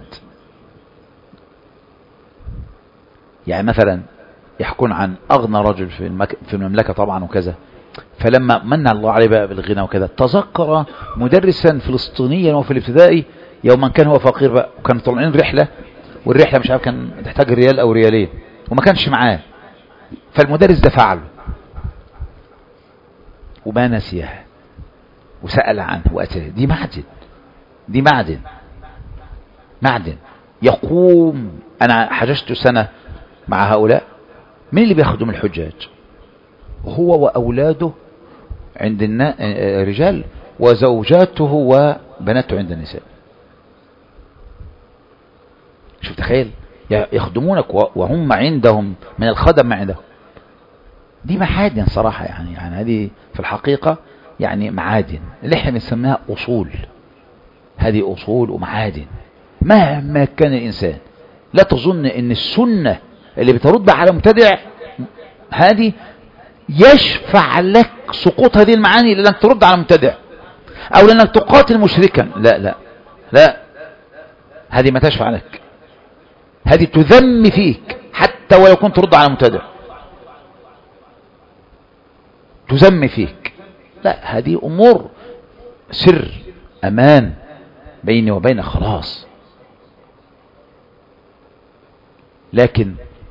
يعني مثلا يحكون عن أغنى رجل في المملكة طبعا وكذا، فلما من الله عليه بقى بالغنى وكذا، تذكر مدرسا فلسطينيا وفي الابتدائي يوما كان هو فقير بقى، وكانوا طالعين رحلة، والرحلة مش عارف كان تحتاج ريال أو ريالين وما كانش معاه، فالمدرس دفع له وما نسيها وسأل عنه وأتاه. دي معدن يقوم. أنا حججت سنة مع هؤلاء، من اللي بياخدهم الحجاج؟ هو وأولاده عند الرجال، وزوجاته وبناته عند النساء. شوف تخيل يخدمونك وهم عندهم من الخدم ما عندهم. دي معادن صراحة، يعني هذه في الحقيقة يعني معادن اللي احنا بنسميها أصول. هذه أصول ومعادن مهما كان الإنسان. لا تظن ان السنة اللي بترد على مبتدع هذه يشفع لك سقوط هذه المعاني لأنك ترد على مبتدع او لأنك تقاتل مشركا. لا لا لا، هذه ما تشفع لك، هذه تذم فيك حتى ولو كنت ترد على مبتدع، تذم فيك. لا، هذه أمور سر أمان بيني وبينك خلاص. لكن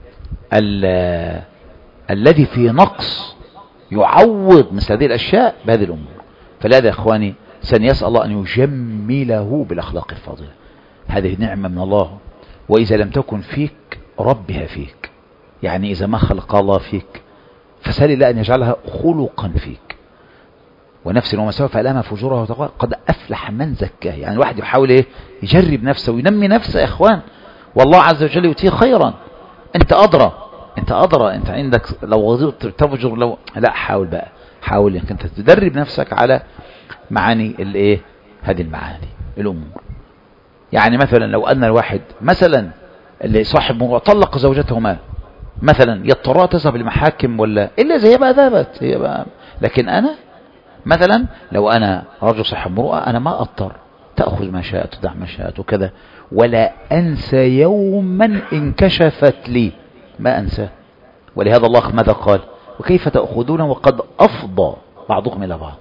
الذي فيه نقص يعوض مثل هذه الأشياء بهذه الأمور. فلهذا يا إخواني سنسأل الله أن يجمله بالأخلاق الفاضلة. هذه نعمة من الله، وإذا لم تكن فيك ربها فيك. يعني إذا ما خلق الله فيك فسأل الله أن يجعلها خلقا فيك. ونفس وما سوى فألامها فجورها وتقوى قد أفلح من زكاه. يعني الواحد يحاول يجرب نفسه وينمي نفسه يا إخوان، والله عز وجل يؤتيه خيرا. أنت أدرى، أنت عندك لو غضبت تفجر، لو لا، حاول بقى، حاول انك انت تدرب نفسك على معاني هذه المعاني الأمور. يعني مثلا لو أن الواحد مثلا اللي صاحب مروءة طلق زوجته مثلا يضطرها تذهب للمحاكم ولا إلا زي بقى ذهبت هي بقى. لكن أنا مثلا لو أنا رجل صاحب مروءة أنا ما أضطر، تأخذ ما شاءت تدع ما شاءت وكذا، ولا أنسى يوما انكشفت لي، ما أنسى. ولهذا الله ماذا قال؟ وكيف تأخذون وقد أفضى بعضكم إلى بعض.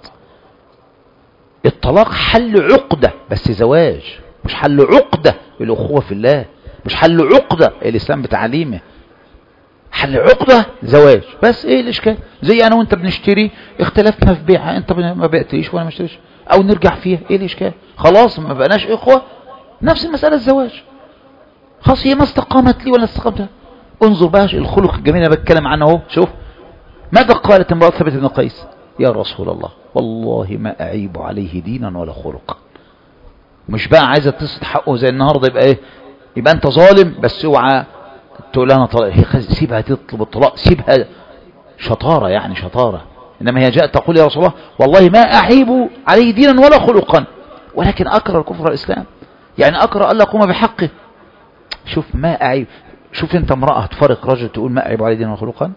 الطلاق حل عقدة بس زواج، مش حل عقدة الأخوة في الله، مش حل عقدة الإسلام بتعليمه. حل عقدة زواج بس. ايه الاشكال؟ زي انا وانت بنشتري اختلفنا في بيعها، انت ما بعتيش وانا ما اشتريش، او نرجع فيها، ايه الاشكال؟ خلاص ما بقناش اخوة. نفس المسألة الزواج، خلاص هي ما استقامت لي ولا استقامتها. انظر بقى الخلق الجميل اللي بتكلم عنه اهو. شوف ماذا قالت امرأة ثابت بن قيس؟ يا رسول الله والله ما اعيب عليه دينا ولا خلقا. مش بقى عايزة تصد حقه زي النهاردة يبقى انت ظالم، بس اوعى تقول لها طلاق، سيبها تطلب الطلاق، سيبها. شطارة يعني شطارة. انما هي جاءت تقول يا رسول الله والله ما اعيب عليه دينا ولا خلقا، ولكن اكره الكفر الاسلام، يعني اكره الا اقوم بحقه. شوف ما اعيب، شوف انت امرأة تفرق رجل تقول ما اعيب عليه دينا ولا خلقا.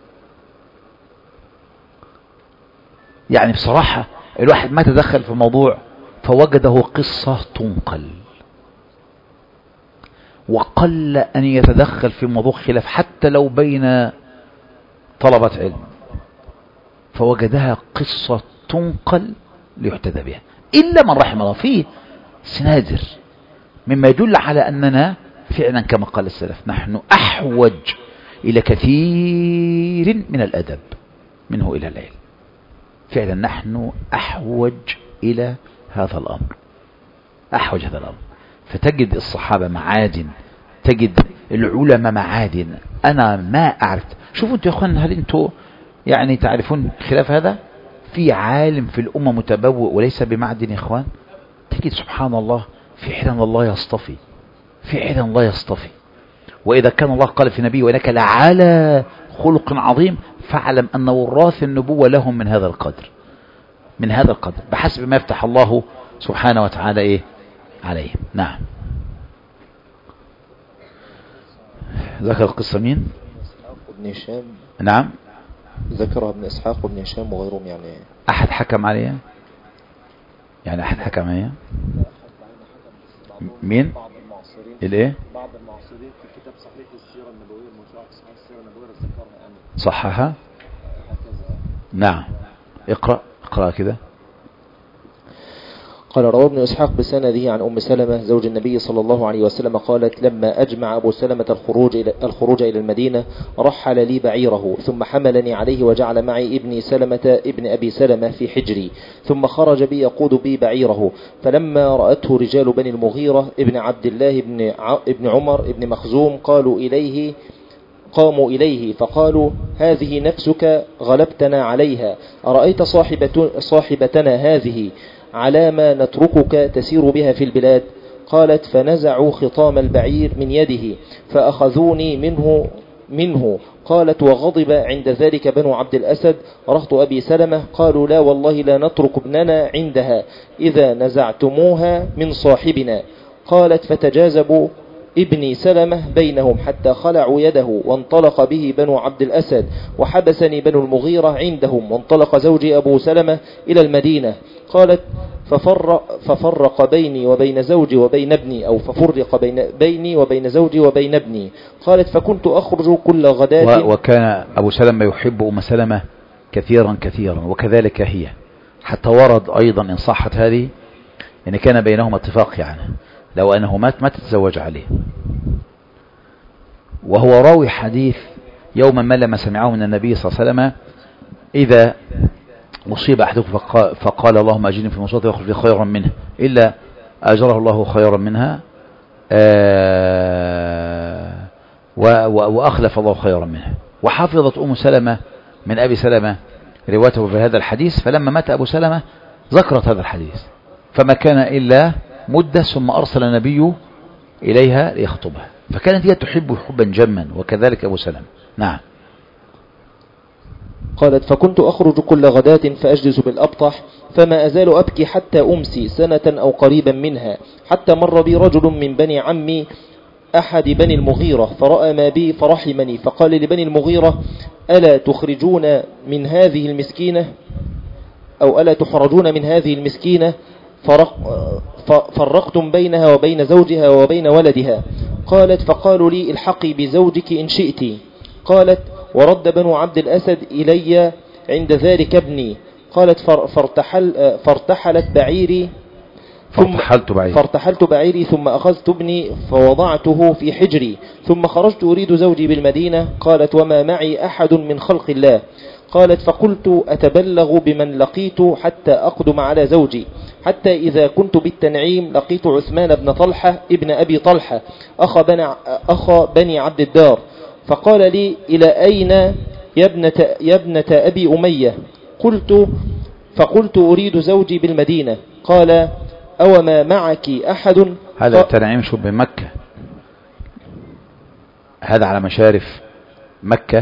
يعني بصراحة الواحد ما تدخل في موضوع فوجده قصة تنقل، وقل أن يتدخل في موضوع خلاف حتى لو بين طلبة علم، فوجدها قصة تنقل ليحتذى بها إلا من رحم الله. فيه سنادر مما يدل على أننا فعلا كما قال السلف نحن أحوج إلى كثير من الأدب منه إلى العلم. فعلا نحن أحوج إلى هذا الأمر، أحوج هذا الأمر. فتجد الصحابة معادن، تجد العلماء معادن. أنا ما أعرف. شوفوا أنتوا يا أخوان، هل أنتوا يعني تعرفون خلاف هذا؟ في عالم في الأمة متبوء وليس بمعدن يا أخوان. تجد سبحان الله في حين الله يصطفي، في حين الله يصطفي. وإذا كان الله قال في نبيه وإنك لعلى خلق عظيم، فاعلم أن وراث النبوة لهم من هذا القدر، من هذا القدر بحسب ما يفتح الله سبحانه وتعالى عليهم. نعم. ذكر القصة مين؟ ابن هشام. نعم ذكرها ابن إسحاق وابن هشام وغيرهم. يعني أحد حكم عليها؟ يعني أحد حكم عليها؟ مين؟ الايه؟ بعض المعاصرين في كتاب صحيح السيرة النبوية الموسوعة في صحيح السيرة النبوية ذكرها أمين صحها. نعم اقرأ كده. قال روى ابن إسحاق بسنده عن أم سلمة زوج النبي صلى الله عليه وسلم قالت لما أجمع أبو سلمة الخروج إلى المدينة رحل لي بعيره ثم حملني عليه وجعل معي ابني سلمة ابن أبي سلمة في حجري ثم خرج بي يقود بي بعيره. فلما رأته رجال بني المغيرة ابن عبد الله ابن عمر ابن مخزوم قاموا إليه فقالوا هذه نفسك غلبتنا عليها، أرأيت صاحبتنا هذه على ما نتركك تسير بها في البلاد؟ قالت فنزعوا خطام البعير من يده فأخذوني منه قالت وغضب عند ذلك بنو عبد الأسد رهط أبي سلمة قالوا لا والله لا نترك ابننا عندها إذا نزعتموها من صاحبنا. قالت فتجاذبوا ابني سلمة بينهم حتى خلعوا يده وانطلق به بنو عبد الأسد وحبسني بنو المغيرة عندهم وانطلق زوجي أبو سلمة إلى المدينة. قالت ففرق بيني وبين زوجي وبين ابني أو ففرق بيني وبين زوجي وبين ابني. قالت فكنت أخرج كل غداة. وكان أبو سلمة يحب أم سلمة كثيرا كثيرا وكذلك هي، حتى ورد أيضا إن صحت هذه إن كان بينهما اتفاق يعني لو أنه مات ما تتزوج عليه. وهو راوي حديث يوما ما لما سمعه من النبي صلى الله عليه وسلم إذا مصيبة أحدكم فقال اللهم أجرني في مصيبتي واخرج لي خيرا منها إلا أجره الله خيرا منها وأخلف الله خيرا منها. وحفظت أم سلمة من أبي سلمة روايته في هذا الحديث، فلما مات أبو سلمة ذكرت هذا الحديث فما كان إلا مدة ثم أرسل النبي إليها ليخطبها، فكانت هي تحب حبا جما وكذلك أبو سلمة. نعم. قالت فكنت أخرج كل غداة فأجلس بالأبطح فما أزال أبكي حتى أمسي سنة أو قريبا منها، حتى مر بي رجل من بني عمي أحد بني المغيرة فرأى ما بي فرحمني فقال لبني المغيرة ألا تخرجون من هذه المسكينة أو ألا تخرجون من هذه المسكينة فرقتم بينها وبين زوجها وبين ولدها. قالت فقالوا لي الحقي بزوجك إن شئت. قالت ورد بنو عبد الأسد إلي عند ذلك ابني. قالت فارتحلت بعيري فارتحلت بعيري ثم أخذت ابني فوضعته في حجري ثم خرجت أريد زوجي بالمدينة. قالت وما معي أحد من خلق الله. قالت فقلت أتبلغ بمن لقيت حتى أقدم على زوجي، حتى إذا كنت بالتنعيم لقيت عثمان بن طلحة ابن أبي طلحة أخ بني عبد الدار فقال لي إلى أين يا ابنة أبي أمية؟ فقلت أريد زوجي بالمدينة. قال أوما معك أحد؟ هذا التنعيم شو بمكة، هذا على مشارف مكة،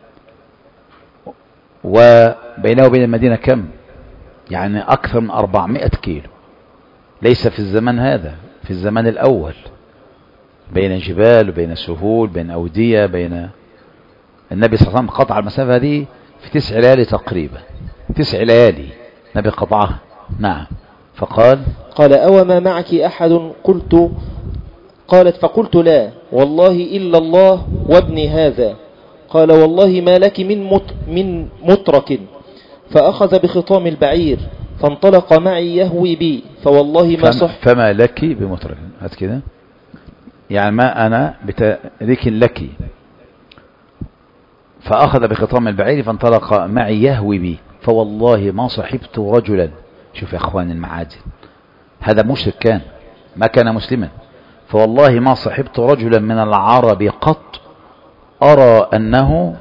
وبينه وبين المدينة كم؟ يعني أكثر من 400 كيلو، ليس في الزمن هذا، في الزمن الأول، بين جبال وبين سهول بين أودية بين. النبي صلى الله عليه وسلم قطع المسافة دي في 9 ليالي تقريبا، 9 ليالي النبي قطعها. نعم. قال أوما معك أحد؟ قالت فقلت لا والله إلا الله وابني هذا. قال والله ما لك من مترك. فأخذ بخطام البعير فانطلق معي يهوي بي فوالله ما صح. فما لك بمترك، هات كده يعني ما أنا بتارك لك. فأخذ بخطام البعير فانطلق معي يهوي بي فوالله ما صحبت رجلا. شوف يا أخوان المعادن، هذا مشرك كان، ما كان مسلما. فوالله ما صحبت رجلا من العرب قط أرى أنه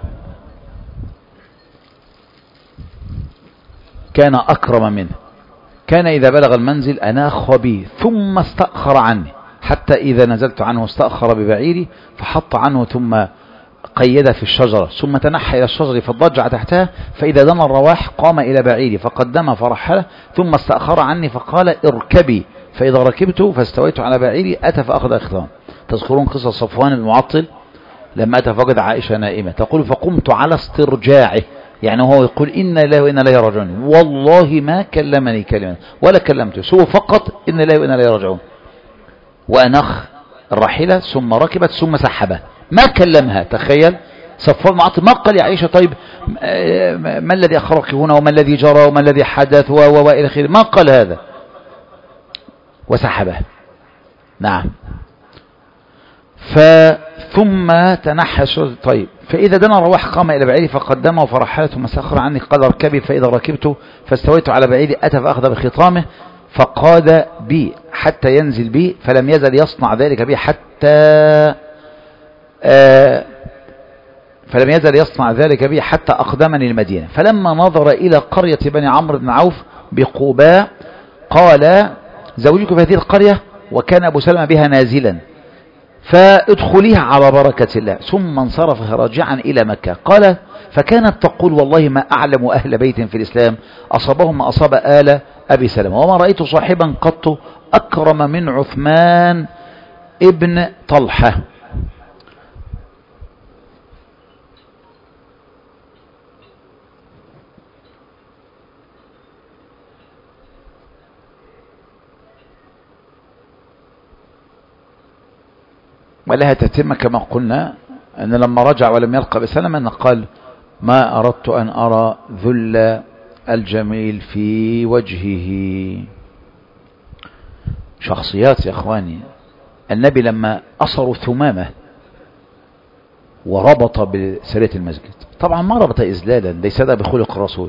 كان أكرم منه. كان إذا بلغ المنزل أناخ بي ثم استأخر عني، حتى إذا نزلت عنه استأخر ببعيري فحط عنه ثم قيد في الشجرة ثم تنحى إلى الشجرة فضجع تحتها، فإذا دنا الرواح قام إلى بعيري فقدم فرحله ثم استأخر عني فقال اركبي، فإذا ركبت فاستويت على بعيري أتى فأخذ أخذان. تذكرون قصة صفوان بن معطل لما أتى فقد عائشة نائمة، تقول فقمت على استرجاعه، يعني هو يقول إن الله وإن إليه راجعون، والله ما كلمني كلمة ولا كلمته سوى فقط إن الله وإن إليه راجعون. وأنخ الراحلة ثم ركبت ثم سحبها، ما كلمها. تخيل صفوان معطل ما قال يا عائشة طيب ما الذي أخرك هنا وما الذي جرى وما الذي حدث وإلى آخره، ما قال هذا، وسحبها. نعم. ثم تنحى. طيب فإذا دنا الرواح قام إلى بعيري فقدمه فرحله ثم سأخر عني قال اركبي، فإذا ركبت فاستويت على بعيري أتى فأخذ بخطامه فقاد بي حتى ينزل بي، فلم يزل يصنع ذلك بي حتى أقدمني المدينة. فلما نظر إلى قرية بني عمرو بن عوف بقباء قال زوجك في هذه القرية وكان أبو سلمة بها نازلا، فادخليها على بركة الله. ثم انصرف راجعا إلى مكة. قال فكانت تقول والله ما أعلم أهل بيت في الإسلام أصابهم ما أصاب آل أبي سلمة، وما رأيت صاحبا قط أكرم من عثمان ابن طلحة. ولها تتم كما قلنا أن لما رجع ولم يلقى بسلمة أن قال ما أردت أن أرى ذل الجميل في وجهه. شخصيات يا أخواني. النبي لما أصروا ثمامة وربط بسرية المسجد، طبعا ما ربط إذلالا، ليس هذا بخلق الرسول،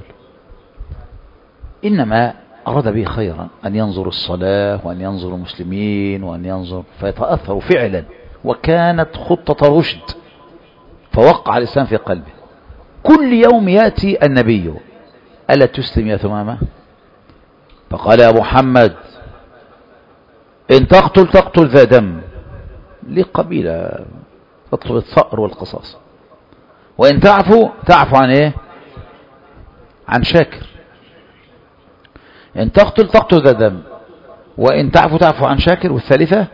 إنما أراد به خيرا، أن ينظر الصلاة وأن ينظر المسلمين وأن ينظر فيتأثروا فعلا، وكانت خطة رشد، فوقع الإسلام في قلبه. كل يوم يأتي النبي ألا تسلم يا ثمامة؟ فقال يا محمد إن تقتل ذا دم، لقبيلة تطلب الثأر والقصاص، وإن تعفو عن إيه؟ عن شاكر. إن تقتل ذا دم، وإن تعفو عن شاكر. والثالثة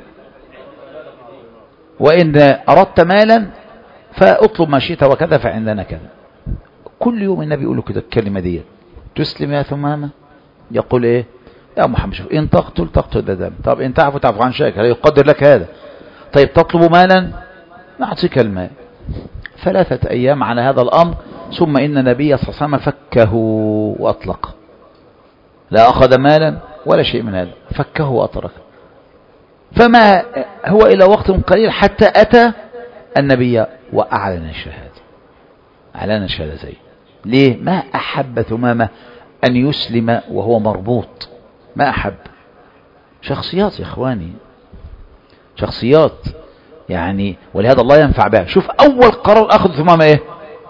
وإن أردت مالا فاطلب ما شئت وكذا فعندنا كذا. كل يوم النبي يقول له كده الكلمة دي، تسلم يا ثمامة؟ يقول إيه يا محمد؟ شوف، إن تقتل ذا دم، طب إن تعفو عن شاكر، يقدر لك هذا. طيب تطلب مالا، نعطيك المال. 3 أيام على هذا الأمر، ثم إن النبي صلى الله عليه وسلم فكه وأطلق، لا أخذ مالا ولا شيء من هذا، فكه وأطلق. فما هو إلى وقت قليل حتى أتى النبي وأعلن الشهادة، أعلن الشهادتين. ليه؟ ما أحب ثمامة أن يسلم وهو مربوط، ما أحب. شخصيات يا إخواني، شخصيات يعني، ولهذا الله ينفع بها. شوف أول قرار أخذ ثمامة إيه؟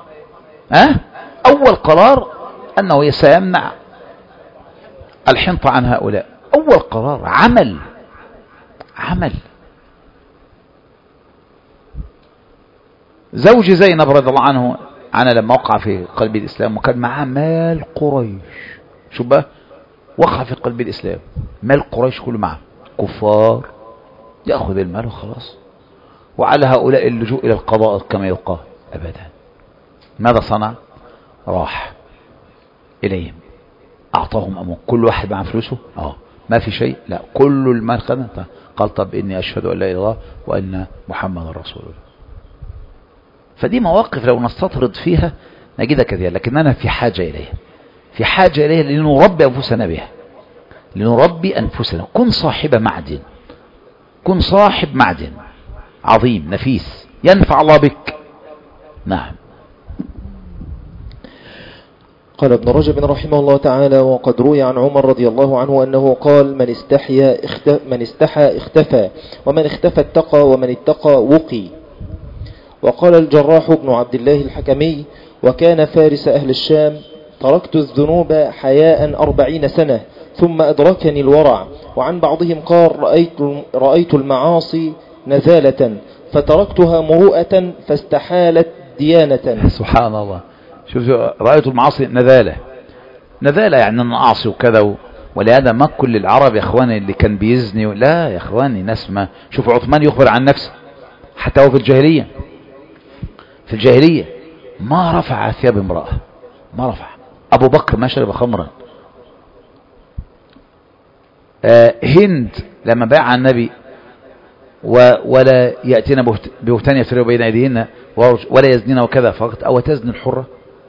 أول قرار أنه سيمنع الحنطة عن هؤلاء. أول قرار عمل. زوج زينب رضي الله عنه لما وقع في قلب الإسلام وكان معاه مال قريش، شو بقى وقع في قلب الإسلام، مال قريش كله معه، كفار، يأخذ المال وخلاص، وعلى هؤلاء اللجوء إلى القضاء كما يقال أبدا. ماذا صنع؟ راح إليهم، أعطاهم أموال، كل واحد مع فلوسه، ما في شيء، لا كل المال خدمه. قال طب إني أشهد أن لا إله إلا الله وأن محمد رسول الله. فدي مواقف لو نستطرد فيها نجدها كثيرا، لكننا في حاجة إليها، لنربي أنفسنا بها، لنربي أنفسنا. كن صاحب معدن عظيم نفيس ينفع الله بك. نعم. قال ابن رجب رحمه الله تعالى: وقد روي عن عمر رضي الله عنه أنه قال: من استحى اختفى، ومن اختفى اتقى، ومن اتقى وقي. وقال الجراح بن عبد الله الحكمي: وكان فارس أهل الشام: تركت الذنوب حياء 40 سنة ثم أدركني الورع. وعن بعضهم قال: رأيت المعاصي نزالة فتركتها مروءة فاستحالت ديانة. سبحان الله. شوف، رأيت المعاصي نذالة يعني أن أعصي وكذا. ولهذا ما كل العرب يا إخواني اللي كان بيزني، لا يا إخواني، ناس ما. شوف عثمان يخبر عن نفسه حتى هو في الجاهلية ما رفع ثياب امرأة، ما رفع. أبو بكر ما شرب خمرا. هند لما باع النبي ولا يأتينا بهتان يفتروا بين أيديهن ولا يزنين وكذا، فقط أو تزني الحرة.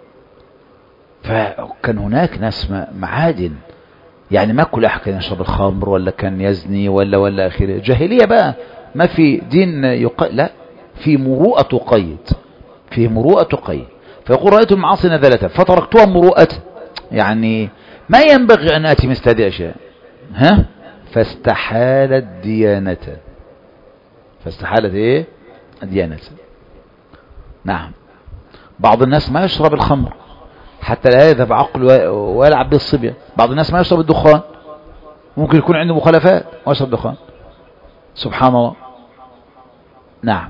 فكان هناك ناس معادن، يعني ما كل أحد كان يشرب الخمر ولا كان يزني ولا آخره. جاهلية بقى، ما في دين لا، في مروءة قيد. فيقول: رأيت المعاصي نذلة فتركتها مروءة، يعني ما ينبغي أن أتي مثل هذه الأشياء. فاستحالت ديانة. ديانة. نعم. بعض الناس ما يشرب الخمر حتى لا يذهب عقل ويلعب بالصبية. بعض الناس ما يشرب الدخان، ممكن يكون عنده مخالفات ويشرب دخان. سبحان الله. نعم.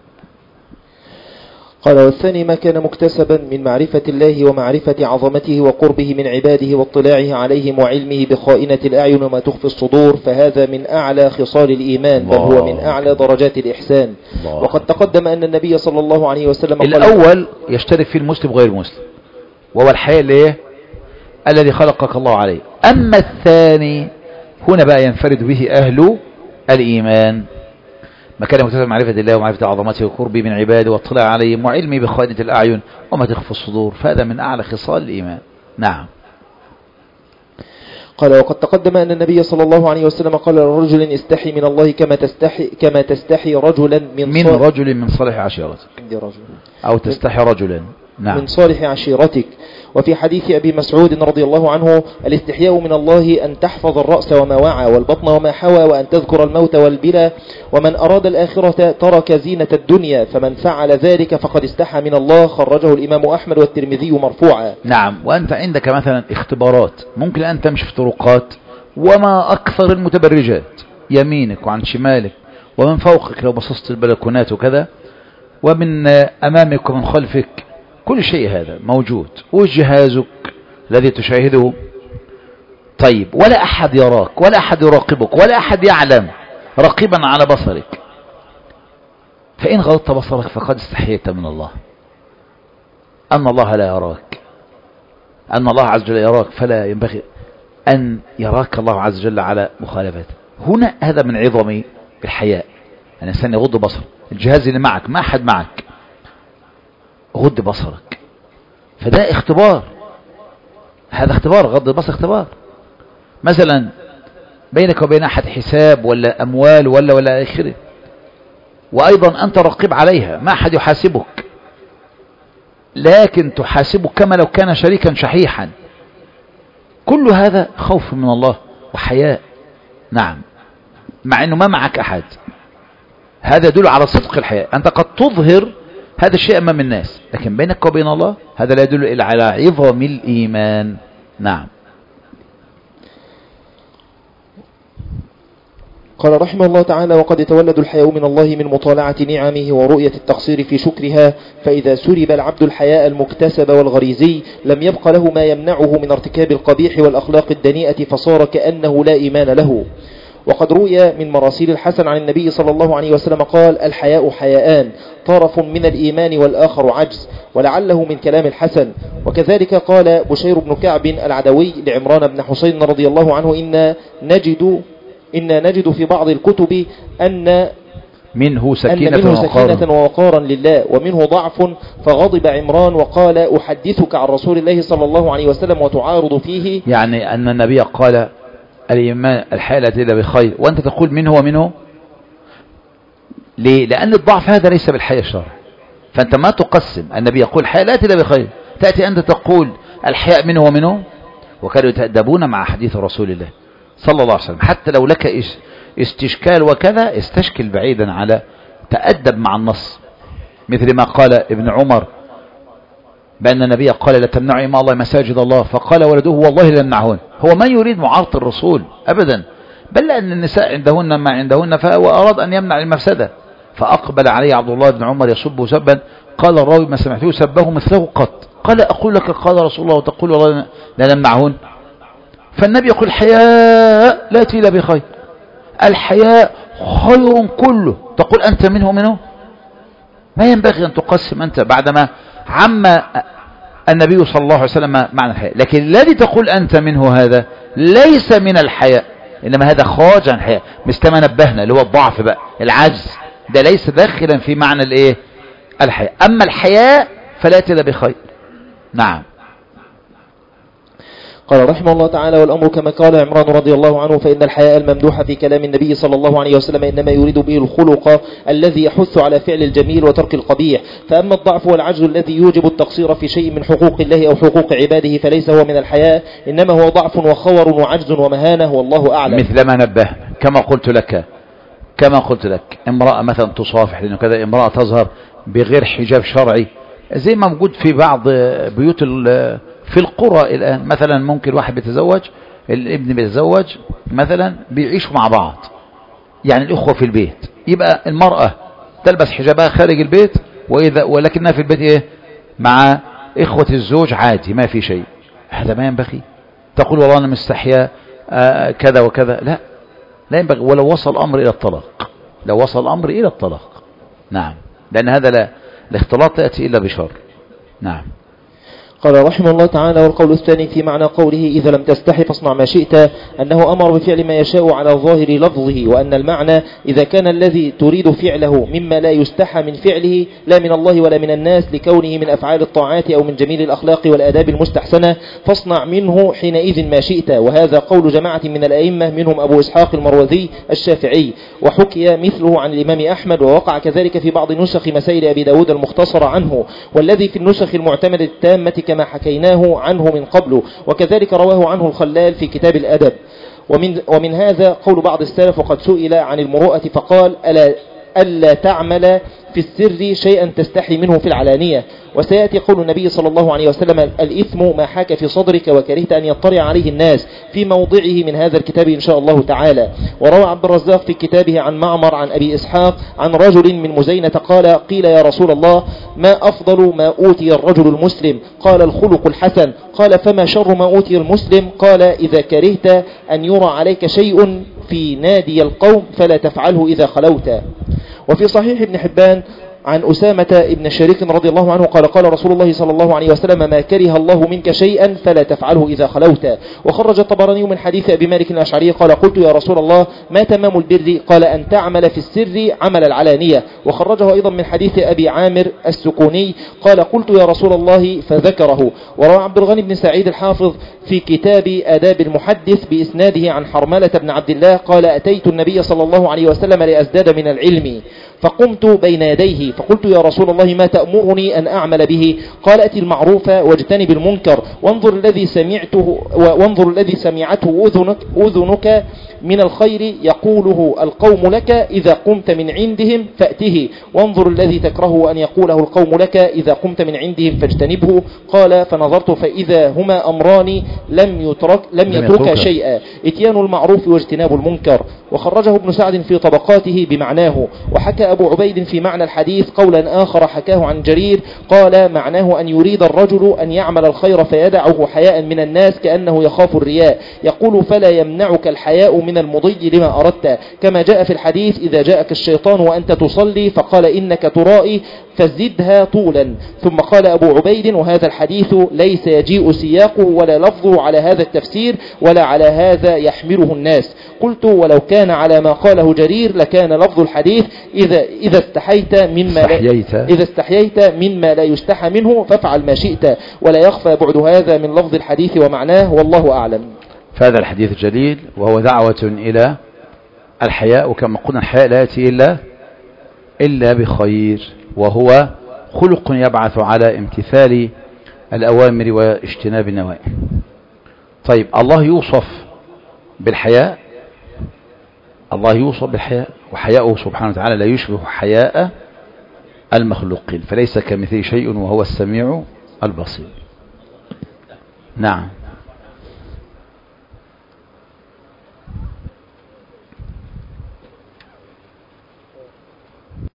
قال والثاني ما كان مكتسبا من معرفة الله ومعرفة عظمته وقربه من عباده واطلاعه عليهم وعلمه بخائنة الأعين وما تخفي الصدور، فهذا من أعلى خصال الإيمان، بل هو من أعلى درجات الإحسان. وقد تقدم أن النبي صلى الله عليه وسلم قال الأول يشترك فيه المسلم غير المسلم، وهو الحياء اللي الذي خلقك الله عليه. أما الثاني هنا بقى ينفرد به أهل الإيمان، مكان مكتسب معرفة الله ومعرفة عظمته وقربه من عباده واطلاع عليهم وعلمه بخائنة الأعين وما تخفي الصدور، فهذا من أعلى خصال الإيمان. نعم. قال وقد تقدم أن النبي صلى الله عليه وسلم قال لرجل استحي من الله كما تستحي رجلا من رجل من صالح عشيرتك، أو تستحي رجلا. نعم. من صالح عشيرتك. وفي حديث أبي مسعود رضي الله عنه الاستحياء من الله أن تحفظ الرأس وما وعى والبطن وما حوى وأن تذكر الموت والبلى، ومن أراد الآخرة ترك زينة الدنيا، فمن فعل ذلك فقد استحى من الله. خرجه الإمام أحمد والترمذي مرفوعا. نعم. وأنت عندك مثلا اختبارات، ممكن أن تمشي في طرقات وما أكثر المتبرجات يمينك وعن شمالك ومن فوقك لو بصصت البلكونات وكذا، ومن أمامك ومن خلفك، كل شيء هذا موجود، وجهازك الذي تشاهده. طيب، ولا أحد يراك ولا أحد يراقبك ولا أحد يعلم رقيبا على بصرك، فإن غضضت بصرك فقد استحييت من الله، أن الله لا يراك، أن الله عز وجل يراك، فلا ينبغي أن يراك الله عز وجل على مخالفته. هنا هذا من عظم الحياء، الإنسان يغض بصره. الجهاز اللي معك ما أحد معك، غض بصرك، فده اختبار، هذا اختبار، غض البصر اختبار. مثلا بينك وبين أحد حساب ولا أموال ولا آخره، وأيضا أنت رقيب عليها، ما أحد يحاسبك، لكن تحاسبك كما لو كان شريكا شحيحا. كل هذا خوف من الله وحياء. نعم. مع أنه ما معك أحد، هذا يدل على صدق الحياء. أنت قد تظهر هذا الشيء أمام الناس، لكن بينك وبين الله هذا لا يدل إلا على عظم الإيمان. نعم. قال رحمه الله تعالى وقد يتولد الحياء من الله من مطالعة نعمه ورؤية التقصير في شكرها، فإذا سلب العبد الحياء المكتسب والغريزي لم يبق له ما يمنعه من ارتكاب القبيح والأخلاق الدنيئة، فصار كأنه لا إيمان له. وقد روي من مراسيل الحسن عن النبي صلى الله عليه وسلم قال الحياء حياءان، طرف من الإيمان والآخر عجز، ولعله من كلام الحسن. وكذلك قال بشير بن كعب العدوي لعمران بن حسين رضي الله عنه إن نجد في بعض الكتب أن منه سكينة ووقارا لله ومنه ضعف، فغضب عمران وقال أحدثك عن رسول الله صلى الله عليه وسلم وتعارض فيه، يعني أن النبي قال الإيمان الحياء لا تزيد بخير، وأنت تقول منه ومنه. ليه؟ لأن الضعف هذا ليس بالحياء الشرعي، فأنت ما تقسم. النبي يقول الحياء لا تزيد بخير، تأتي أنت تقول الحياء منه ومنه. وكانوا يتأدبون مع حديث رسول الله صلى الله عليه وسلم، حتى لو لك استشكال وكذا استشكل بعيدا على تأدب مع النص، مثل ما قال ابن عمر بأن النبي قال لا تمنعوا إماء الله مساجد الله، فقال ولده والله لا يمنعون. هو ما يريد معارضة الرسول أبدا، بل أن النساء عندهن ما عندهن، فهو أراد أن يمنع المفسدة. فأقبل عليه عبد الله بن عمر يسبه سبا، قال الراوي ما سمعته سبه مثله قط، قال أقول لك قال رسول الله وتقول والله لا يمنعون. فالنبي يقول الحياء لا تيل بخير، الحياء خير كله، تقول أنت منه. ما ينبغي أن تقسم أنت بعدما عم النبي صلى الله عليه وسلم معنى الحياء. لكن الذي تقول أنت منه هذا ليس من الحياء، إنما هذا خارج عن الحياء، مثل ما نبهنا اللي هو الضعف بقى، العجز، ده ليس داخلا في معنى الايه الحياء. أما الحياء فلا تيل بخير. نعم. قال رحمه الله تعالى والأمر كما قال عمران رضي الله عنه، فإن الحياء الممدوح في كلام النبي صلى الله عليه وسلم إنما يريد به الخلق الذي يحث على فعل الجميل وترك القبيح. فأما الضعف والعجز الذي يوجب التقصير في شيء من حقوق الله أو حقوق عباده فليس هو من الحياء، إنما هو ضعف وخور وعجز ومهانة، والله أعلم. مثل ما نبه كما قلت لك امرأة مثلا تصافح، لأنه كذا امرأة تظهر بغير حجاب شرعي، زي ما موجود في بعض بيوت في القرى الآن. مثلا ممكن واحد بيتزوج، الابن بيتزوج مثلا، بيعيشوا مع بعض يعني الأخوة في البيت، يبقى المرأة تلبس حجابها خارج البيت، ولكنها في البيت إيه؟ مع إخوة الزوج عادي ما في شيء. هذا ما ينبغي. تقول والله أنا مستحيا كذا وكذا، لا ينبغي. ولو وصل الأمر إلى الطلاق، لو وصل الأمر إلى الطلاق، نعم، لأن هذا الاختلاط لا يأتي إلا بشر. نعم. قال رحمه الله تعالى: والقول الثاني في معنى قوله إذا لم تستحي فاصنع ما شئت، أنه أمر بفعل ما يشاء على ظاهر لفظه، وأن المعنى إذا كان الذي تريد فعله مما لا يستحى من فعله لا من الله ولا من الناس لكونه من أفعال الطاعات أو من جميل الأخلاق والآداب المستحسنة فاصنع منه حينئذ ما شئت. وهذا قول جماعة من الأئمة منهم أبو إسحاق المروذي الشافعي، وحكي مثله عن الإمام أحمد، ووقع كذلك في بعض نسخ مسائل أبي داود المختصر عنه، والذي في النسخ المعتمدة التامة كما حكيناه عنه من قبل، وكذلك رواه عنه الخلال في كتاب الأدب. ومن هذا قول بعض السلف، وقد سئل عن المروءة فقال: ألا تعمل في السر شيئا تستحي منه في العلانية. وسيأتي قول النبي صلى الله عليه وسلم: الإثم ما حاك في صدرك وكرهت أن يطلع عليه الناس، في موضعه من هذا الكتاب إن شاء الله تعالى. وروى عبد الرزاق في كتابه عن معمر عن أبي إسحاق عن رجل من مزينة قال: قيل يا رسول الله ما أفضل ما أوتي الرجل المسلم؟ قال: الخلق الحسن. قال: فما شر ما أوتي المسلم؟ قال: إذا كرهت أن يرى عليك شيء في نادي القوم فلا تفعله إذا خلوت. وفي صحيح ابن حبان عن أسامة ابن شريك رضي الله عنه قال: قال رسول الله صلى الله عليه وسلم: ما كره الله منك شيئا فلا تفعله إذا خلوت. وخرج الطبراني من حديث أبي مالك الأشعري قال: قلت يا رسول الله ما تمام البر؟ قال: أن تعمل في السر عمل العلانية. وخرجه أيضا من حديث أبي عامر السكوني قال: قلت يا رسول الله فذكره. وروى عبد الغني بن سعيد الحافظ في كتاب آداب المحدث بإسناده عن حرملة بن عبد الله قال: أتيت النبي صلى الله عليه وسلم لأزداد من العلم، فقمت بين يديه فقلت: يا رسول الله ما تأمرني أن أعمل به؟ قال: أتي المعروف واجتنب المنكر، وانظر الذي سمعته أذنك من الخير يقوله القوم لك إذا قمت من عندهم فأته، وانظر الذي تكره أن يقوله القوم لك إذا قمت من عندهم فاجتنبه. قال: فنظرت فإذا هما أمران لم يترك شيئا، اتيان المعروف واجتناب المنكر. وخرجه ابن سعد في طبقاته بمعناه. وحكى أبو عبيد في معنى الحديث قولا آخر حكاه عن جرير قال: معناه أن يريد الرجل أن يعمل الخير فيدعه حياء من الناس كأنه يخاف الرياء، يقول: فلا يمنعك الحياء من المضي لما أردت، كما جاء في الحديث: إذا جاءك الشيطان وأنت تصلي فقال إنك ترائي فزدها طولا. ثم قال أبو عبيد: وهذا الحديث ليس يجيء سياقه ولا لفظه على هذا التفسير ولا على هذا يحمله الناس. قلت: ولو كان على ما قاله جرير لكان لفظ الحديث إذا استحييت مما لا يستحى منه فافعل ما شئت، ولا يخفى بعد هذا من لفظ الحديث ومعناه، والله أعلم. فهذا الحديث جليل، وهو دعوة إلى الحياء، وكما قلنا الحياء لا يأتي إلا بخير، وهو خلق يبعث على امتثال الأوامر واجتناب النواهي. طيب، الله يوصف بالحياء، وحياؤه سبحانه وتعالى لا يشبه حياء المخلوقين، فليس كمثله شيء وهو السميع البصير. نعم.